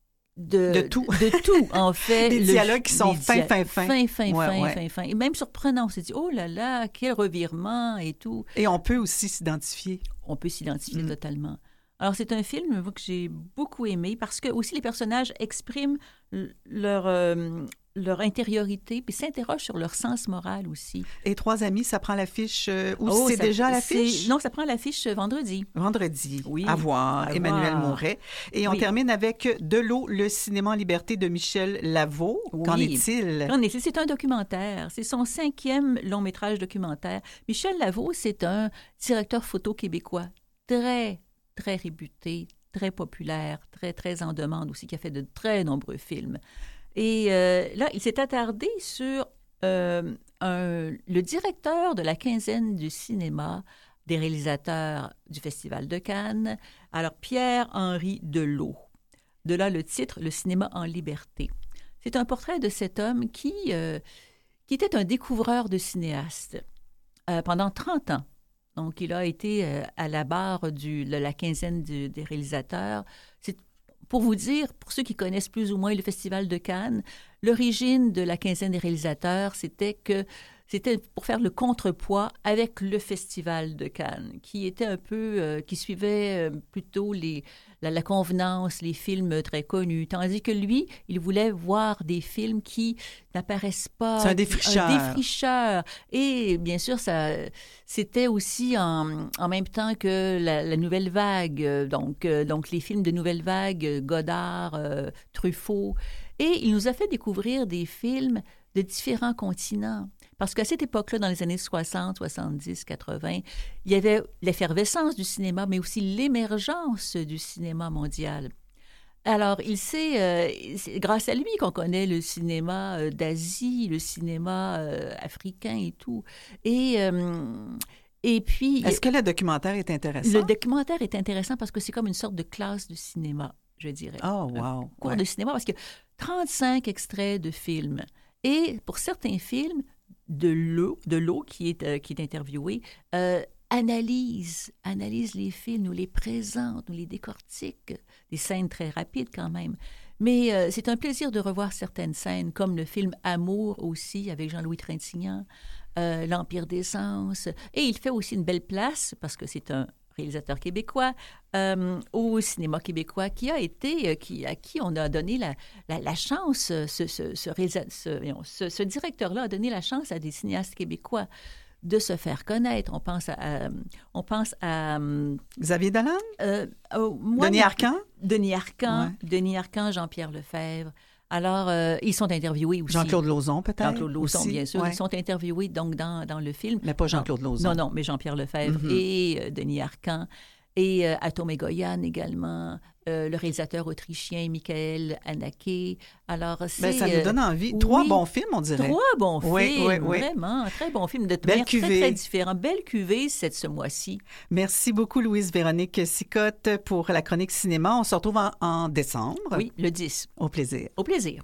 De, de tout. De tout, en fait. Des le, dialogues qui sont fins, dia- fins, fins. Fin, fin, ouais, fin, ouais. fin, fin. Et même surprenant. On s'est dit, oh là là, quel revirement et tout. Et on peut aussi s'identifier. On peut s'identifier mm. totalement. Alors, c'est un film moi, que j'ai beaucoup aimé parce que aussi les personnages expriment leur, euh, leur intériorité puis s'interrogent sur leur sens moral aussi. Et Trois amis, ça prend l'affiche euh, ou oh, c'est ça, déjà l'affiche? C'est, non, ça prend l'affiche vendredi. Vendredi. Oui. À voir, à Emmanuel voir. Mouret. Et on oui. termine avec De l'eau, le cinéma en liberté de Michel Lavaux. Oui. Qu'en est-il? Qu'en est-il? C'est un documentaire. C'est son cinquième long-métrage documentaire. Michel Lavaux, c'est un directeur photo québécois très, très réputé, très populaire, très, très en demande aussi, qui a fait de très nombreux films. Et euh, là, il s'est attardé sur euh, un, le directeur de la quinzaine du cinéma des réalisateurs du Festival de Cannes, alors Pierre-Henri Delot. De là le titre, Le cinéma en liberté. C'est un portrait de cet homme qui, euh, qui était un découvreur de cinéastes euh, pendant trente ans. Donc, il a été euh, à la barre du, de la quinzaine du, des réalisateurs. C'est pour vous dire, pour ceux qui connaissent plus ou moins le Festival de Cannes, l'origine de la quinzaine des réalisateurs, c'était que c'était pour faire le contrepoids avec le Festival de Cannes, qui était un peu, euh, qui suivait euh, plutôt les, la, la convenance, les films très connus, tandis que lui, il voulait voir des films qui n'apparaissent pas. C'est un défricheur. Un défricheur. Et bien sûr, ça, c'était aussi en, en même temps que la, la nouvelle vague, donc, euh, donc les films de nouvelle vague, Godard, euh, Truffaut. Et il nous a fait découvrir des films de différents continents. Parce qu'à cette époque-là, dans les années soixante, soixante-dix, quatre-vingts, il y avait l'effervescence du cinéma, mais aussi l'émergence du cinéma mondial. Alors, il sait, euh, c'est grâce à lui qu'on connaît le cinéma euh, d'Asie, le cinéma euh, africain et tout. Et, euh, et puis... Est-ce que le documentaire est intéressant? Le documentaire est intéressant parce que c'est comme une sorte de classe de cinéma, je dirais. Oh, wow! Un cours ouais. de cinéma, parce que trente-cinq extraits de films. Et pour certains films, de l'eau, de l'eau qui est, euh, qui est interviewée, euh, analyse, analyse les films, nous les présente, nous les décortique. Des scènes très rapides quand même. Mais euh, c'est un plaisir de revoir certaines scènes, comme le film Amour aussi, avec Jean-Louis Trintignant, euh, L'Empire des Sens. Et il fait aussi une belle place, parce que c'est un réalisateur québécois, euh, au cinéma québécois, qui a été, euh, qui, à qui on a donné la, la, la chance, ce, ce, ce, ce, ce, ce directeur-là a donné la chance à des cinéastes québécois de se faire connaître. On pense à... à on pense à... Xavier Dolan? Euh, oh, moi, Denis Arcand? Denis Arcand, ouais. Denis Arcand, Jean-Pierre Lefebvre. Alors, euh, ils sont interviewés aussi. Jean-Claude Lauzon, peut-être? Jean-Claude Lauzon, aussi, bien sûr. ouais. Ils sont interviewés donc dans, dans le film. Mais pas Jean-Claude Lauzon. Non, non, mais Jean-Pierre Lefebvre mm-hmm. et euh, Denis Arcand. Et euh, Atom Egoyan également, euh, le réalisateur autrichien Michael Haneke. Alors, c'est... Ben, ça nous donne envie. Euh, Trois oui, bons films, on dirait. Trois bons oui, films, oui, oui. vraiment. Très bons films, de Belle très, cuvée. très différents. Belle cuvée, cette, ce mois-ci. Merci beaucoup, Louise-Véronique Sicotte, pour la chronique cinéma. On se retrouve en, en décembre. Oui, le dix. Au plaisir. Au plaisir.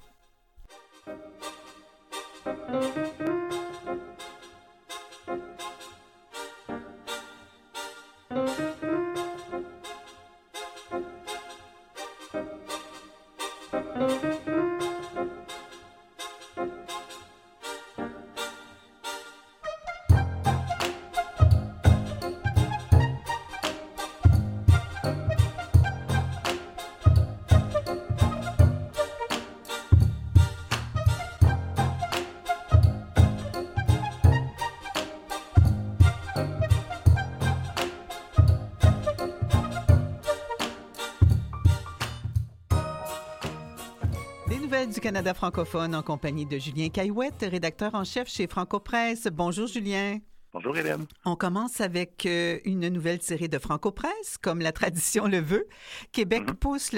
Des nouvelles du Canada francophone en compagnie de Julien Caillouette, rédacteur en chef chez Franco-Presse. Bonjour Julien. Bonjour Hélène. On commence avec euh, une nouvelle série de Franco-Presse, comme la tradition le veut. Québec mm-hmm. pousse le...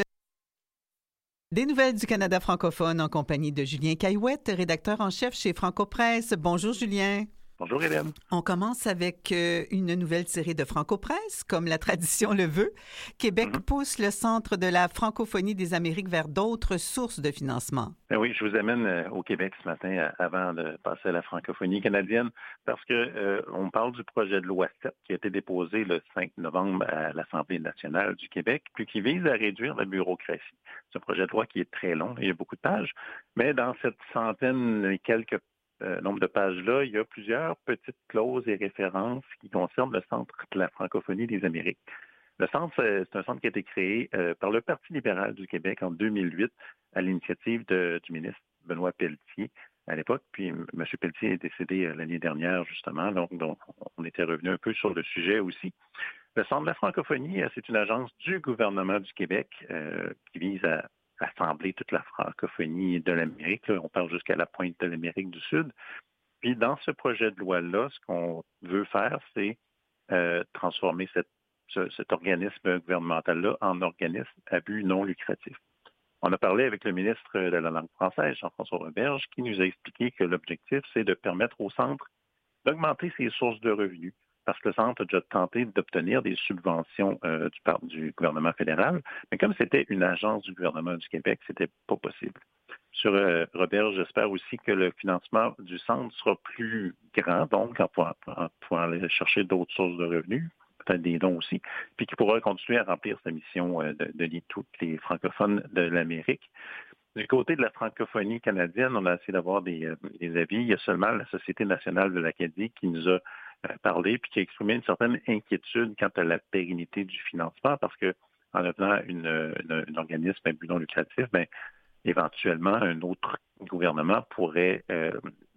Des nouvelles du Canada francophone en compagnie de Julien Caillouette, rédacteur en chef chez Franco-Presse. Bonjour Julien. Bonjour Hélène. On commence avec euh, une nouvelle série de Franco-Presse, comme la tradition le veut. Québec mm-hmm. pousse le Centre de la francophonie des Amériques vers d'autres sources de financement. Ben oui, je vous amène euh, au Québec ce matin euh, avant de passer à la francophonie canadienne parce que euh, on parle du projet de loi sept qui a été déposé le cinq novembre à l'Assemblée nationale du Québec, puis qui vise à réduire la bureaucratie. C'est un projet de loi qui est très long, il y a beaucoup de pages, mais dans cette centaine et quelques Euh, nombre de pages-là, il y a plusieurs petites clauses et références qui concernent le Centre de la francophonie des Amériques. Le centre, c'est un centre qui a été créé euh, par le Parti libéral du Québec en deux mille huit à l'initiative de, du ministre Benoît Pelletier à l'époque. Puis M. Pelletier est décédé euh, l'année dernière, justement, donc, donc on était revenu un peu sur le sujet aussi. Le Centre de la francophonie, euh, c'est une agence du gouvernement du Québec euh, qui vise à assembler toute la francophonie de l'Amérique. Là, on parle jusqu'à la pointe de l'Amérique du Sud. Puis dans ce projet de loi-là, ce qu'on veut faire, c'est euh, transformer cette, ce, cet organisme gouvernemental-là en organisme à but non lucratif. On a parlé avec le ministre de la langue française, Jean-François Roberge, qui nous a expliqué que l'objectif, c'est de permettre au centre d'augmenter ses sources de revenus, parce que le centre a déjà tenté d'obtenir des subventions euh, du, du gouvernement fédéral, mais comme c'était une agence du gouvernement du Québec, c'était pas possible. Sur euh, Robert, j'espère aussi que le financement du centre sera plus grand, donc en pouvoir, en pouvoir aller chercher d'autres sources de revenus, peut-être des dons aussi, puis qu'il pourra continuer à remplir sa mission euh, de, de lier tous les francophones de l'Amérique. Du côté de la francophonie canadienne, on a essayé d'avoir des, euh, des avis. Il y a seulement la Société nationale de l'Acadie qui nous a parler puis qui a exprimé une certaine inquiétude quant à la pérennité du financement parce que en devenant une, une, un organisme à but non lucratif, bien, éventuellement, un autre gouvernement pourrait euh,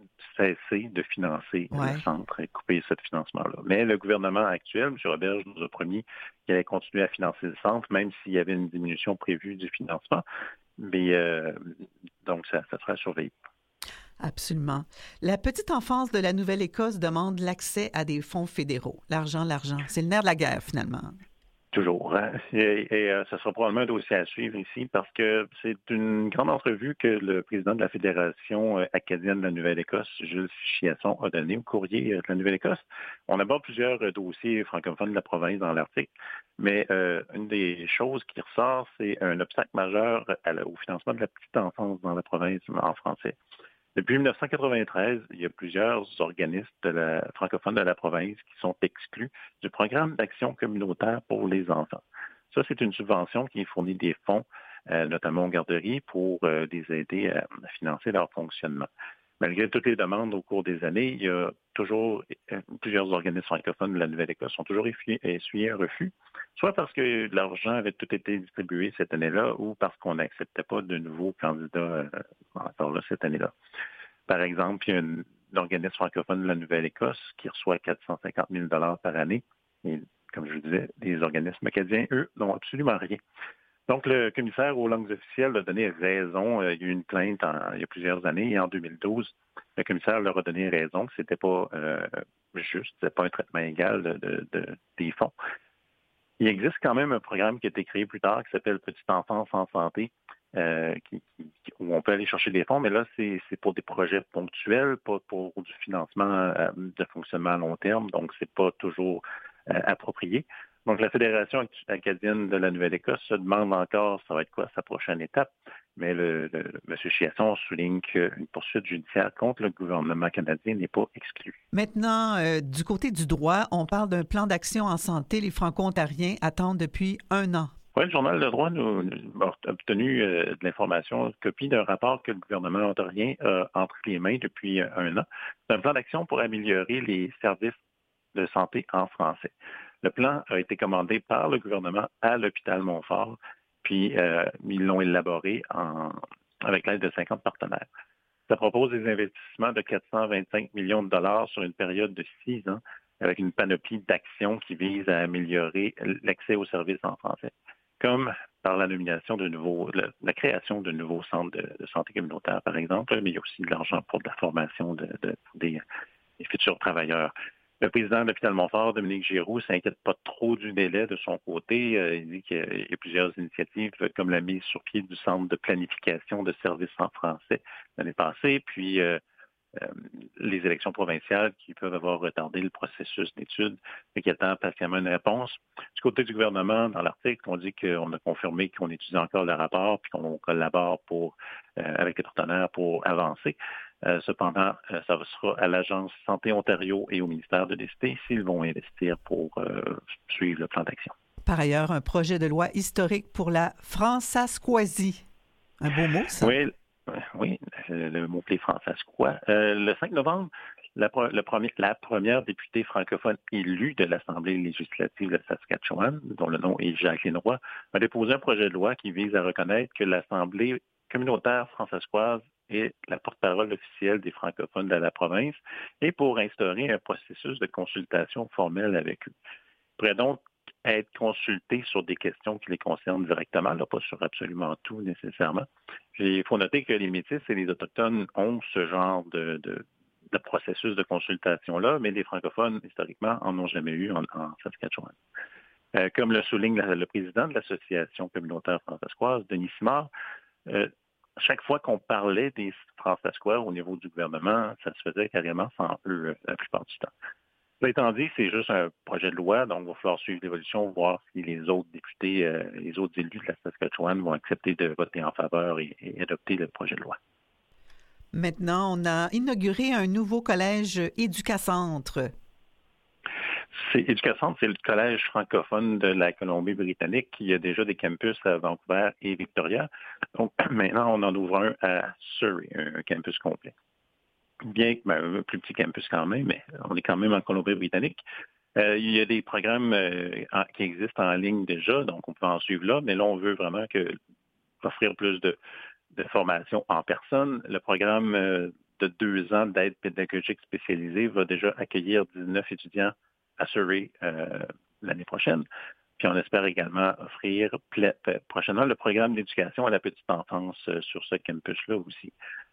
cesser de financer ouais. le centre et couper ce financement-là. Mais le gouvernement actuel, M. Roberge, nous a promis qu'il allait continuer à financer le centre, même s'il y avait une diminution prévue du financement. Mais euh, donc, ça, ça sera surveillé. Absolument. La petite enfance de la Nouvelle-Écosse demande l'accès à des fonds fédéraux. L'argent, l'argent. C'est le nerf de la guerre, finalement. Toujours. Hein? Et, et euh, ça sera probablement un dossier à suivre ici parce que c'est une grande entrevue que le président de la Fédération acadienne de la Nouvelle-Écosse, Jules Chiasson, a donnée au courrier de la Nouvelle-Écosse. On aborde plusieurs dossiers francophones de la province dans l'article, mais euh, une des choses qui ressort, c'est un obstacle majeur à la, au financement de la petite enfance dans la province en français. Depuis dix-neuf cent quatre-vingt-treize, il y a plusieurs organismes de la, francophones de la province qui sont exclus du programme d'action communautaire pour les enfants. Ça, c'est une subvention qui fournit des fonds, euh, notamment aux garderies, pour euh, les aider à, à financer leur fonctionnement. Malgré toutes les demandes au cours des années, il y a toujours euh, plusieurs organismes francophones de la Nouvelle-Écosse ont toujours essuyé un refus, soit parce que l'argent avait tout été distribué cette année-là ou parce qu'on n'acceptait pas de nouveaux candidats euh, encore là cette année-là. Par exemple, il y a un, un organisme francophone de la Nouvelle-Écosse qui reçoit quatre cent cinquante mille dollars par année. Et comme je vous disais, les organismes acadiens, eux, n'ont absolument rien. Donc, le commissaire aux langues officielles a donné raison. Il y a eu une plainte en, il y a plusieurs années, et en deux mille douze, le commissaire leur a donné raison que c'était pas euh, juste, c'était pas un traitement égal de, de, de, des fonds. Il existe quand même un programme qui a été créé plus tard qui s'appelle Petite enfance en santé, euh, qui, qui, où on peut aller chercher des fonds, mais là, c'est, c'est pour des projets ponctuels, pas pour du financement euh, de fonctionnement à long terme, donc c'est pas toujours euh, approprié. Donc, la Fédération acadienne de la Nouvelle-Écosse se demande encore ça va être quoi sa prochaine étape, mais le, le, M. Chiasson souligne qu'une poursuite judiciaire contre le gouvernement canadien n'est pas exclue. Maintenant, euh, du côté du droit, on parle d'un plan d'action en santé. Les Franco-Ontariens attendent depuis un an. Oui, le Journal de droit nous, nous a obtenu euh, de l'information, copie d'un rapport que le gouvernement ontarien a entre les mains depuis euh, un an. C'est un plan d'action pour améliorer les services de santé en français. Le plan a été commandé par le gouvernement à l'hôpital Montfort, puis euh, ils l'ont élaboré en, avec l'aide de cinquante partenaires. Ça propose des investissements de quatre cent vingt-cinq millions de dollars sur une période de six ans, avec une panoplie d'actions qui visent à améliorer l'accès aux services en français. Comme, par la nomination de nouveaux, la, la création de nouveaux centres de, de santé communautaire, par exemple, mais il y a aussi de l'argent pour de la formation de, de, des, des futurs travailleurs. Le président de l'hôpital Montfort, Dominique Giroux, s'inquiète pas trop du délai de son côté. Euh, il dit qu'il y a plusieurs initiatives, comme la mise sur pied du centre de planification de services en français l'année passée, puis euh, euh, les élections provinciales qui peuvent avoir retardé le processus d'études, mais qui attend patiemment une réponse. Du côté du gouvernement, dans l'article, on dit qu'on a confirmé qu'on étudie encore le rapport, puis qu'on collabore pour, euh, avec les partenaires pour avancer. Euh, cependant, euh, ça sera à l'Agence Santé Ontario et au ministère de décider s'ils vont investir pour euh, suivre le plan d'action. Par ailleurs, un projet de loi historique pour la Francascoisie. Un beau mot, ça? Oui, oui le, le mot-clé francascois. Euh, le cinq novembre, la, le premier, la première députée francophone élue de l'Assemblée législative de Saskatchewan, dont le nom est Jacqueline Roy, a déposé un projet de loi qui vise à reconnaître que l'Assemblée communautaire francescoise est la porte-parole officielle des francophones de la province et pour instaurer un processus de consultation formelle avec eux. Ils pourraient donc être consultés sur des questions qui les concernent directement, là, pas sur absolument tout nécessairement. Il faut noter que les Métis et les Autochtones ont ce genre de, de, de processus de consultation-là, mais les francophones, historiquement, en ont jamais eu en, en Saskatchewan. Euh, comme le souligne la, le président de l'Association communautaire francescoise, Denis Simard, euh, chaque fois qu'on parlait des Francescois au niveau du gouvernement, ça se faisait carrément sans eux la plupart du temps. Cela étant dit, c'est juste un projet de loi, donc il va falloir suivre l'évolution, voir si les autres députés, euh, les autres élus de la Saskatchewan vont accepter de voter en faveur et, et adopter le projet de loi. Maintenant, on a inauguré un nouveau collège Éducacentre. C'est Éducacentre, c'est le collège francophone de la Colombie-Britannique qui a déjà des campus à Vancouver et Victoria. Donc maintenant, on en ouvre un à Surrey, un campus complet. Bien que ben, un plus petit campus quand même, mais on est quand même en Colombie-Britannique. Euh, il y a des programmes euh, en, qui existent en ligne déjà, donc on peut en suivre là, mais là, on veut vraiment que, offrir plus de, de formation en personne. Le programme euh, de deux ans d'aide pédagogique spécialisée va déjà accueillir dix-neuf étudiants à Surrey euh, l'année prochaine. Puis on espère également offrir pla- prochainement le programme d'éducation à la petite enfance euh, sur ce campus-là aussi.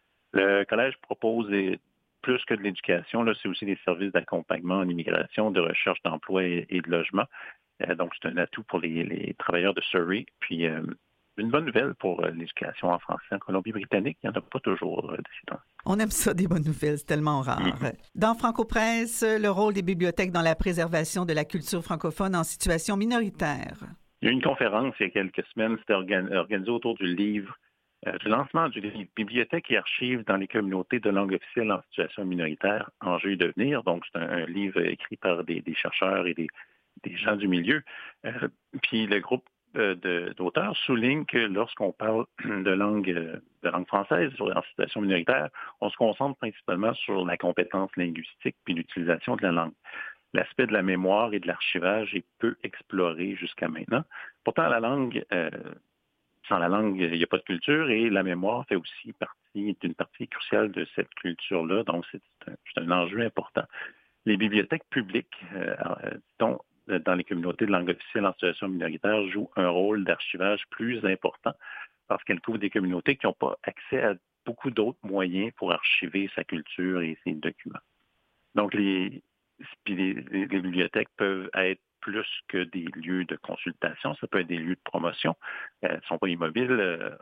Le collège propose des, plus que de l'éducation, là, c'est aussi des services d'accompagnement en immigration, de recherche d'emploi et, et de logement. Euh, donc c'est un atout pour les, les travailleurs de Surrey. Puis euh, une bonne nouvelle pour euh, l'éducation en français en Colombie-Britannique, il n'y en a pas toujours euh, d'ici temps. On aime ça, des bonnes nouvelles, c'est tellement rare. Mm-hmm. Dans Franco-Presse, le rôle des bibliothèques dans la préservation de la culture francophone en situation minoritaire. Il y a eu une conférence il y a quelques semaines, c'était organ- organisé autour du livre, euh, du lancement du livre « Bibliothèques et archives dans les communautés de langue officielle en situation minoritaire, enjeux et devenir ». Donc, c'est un, un livre écrit par des, des chercheurs et des, des gens du milieu. Euh, puis le groupe De, d'auteurs souligne que lorsqu'on parle de langue, de langue française en situation minoritaire, on se concentre principalement sur la compétence linguistique puis l'utilisation de la langue. L'aspect de la mémoire et de l'archivage est peu exploré jusqu'à maintenant. Pourtant, la langue, euh, sans la langue, il n'y a pas de culture et la mémoire fait aussi partie d'une partie cruciale de cette culture-là. Donc, c'est un, c'est un enjeu important. Les bibliothèques publiques, euh, dont dans les communautés de langue officielle en situation minoritaire jouent un rôle d'archivage plus important parce qu'elles couvrent des communautés qui n'ont pas accès à beaucoup d'autres moyens pour archiver sa culture et ses documents. Donc, les, les, les bibliothèques peuvent être plus que des lieux de consultation, ça peut être des lieux de promotion. Elles ne sont pas immobiles.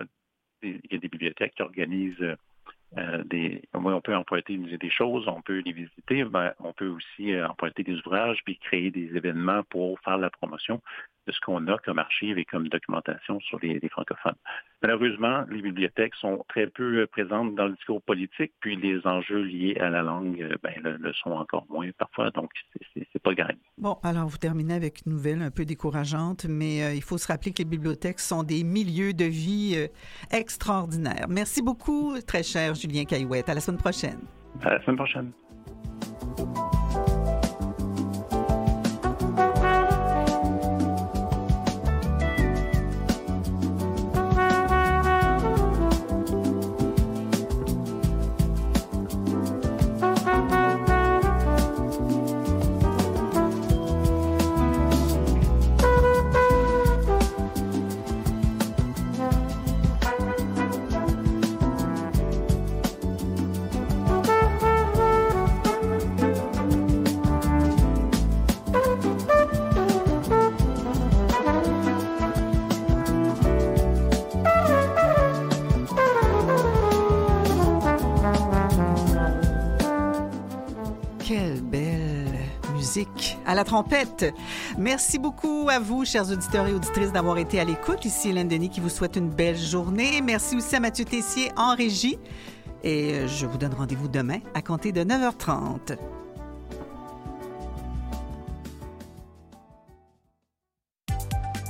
Il y a des bibliothèques qui organisent Euh, des, on peut emprunter des choses, on peut les visiter, mais on peut aussi euh, emprunter des ouvrages puis créer des événements pour faire la promotion de ce qu'on a comme archives et comme documentation sur les, les francophones. Malheureusement, les bibliothèques sont très peu présentes dans le discours politique, puis les enjeux liés à la langue ben, le, le sont encore moins parfois, donc c'est, c'est, c'est pas gagné. Bon, alors vous terminez avec une nouvelle un peu décourageante, mais euh, il faut se rappeler que les bibliothèques sont des milieux de vie euh, extraordinaires. Merci beaucoup, très cher Julien Caillouette. À la semaine prochaine. À la semaine prochaine. à la trompette. Merci beaucoup à vous, chers auditeurs et auditrices, d'avoir été à l'écoute. Ici Hélène Denis qui vous souhaite une belle journée. Merci aussi à Mathieu Tessier en régie. Et je vous donne rendez-vous demain à compter de neuf heures trente.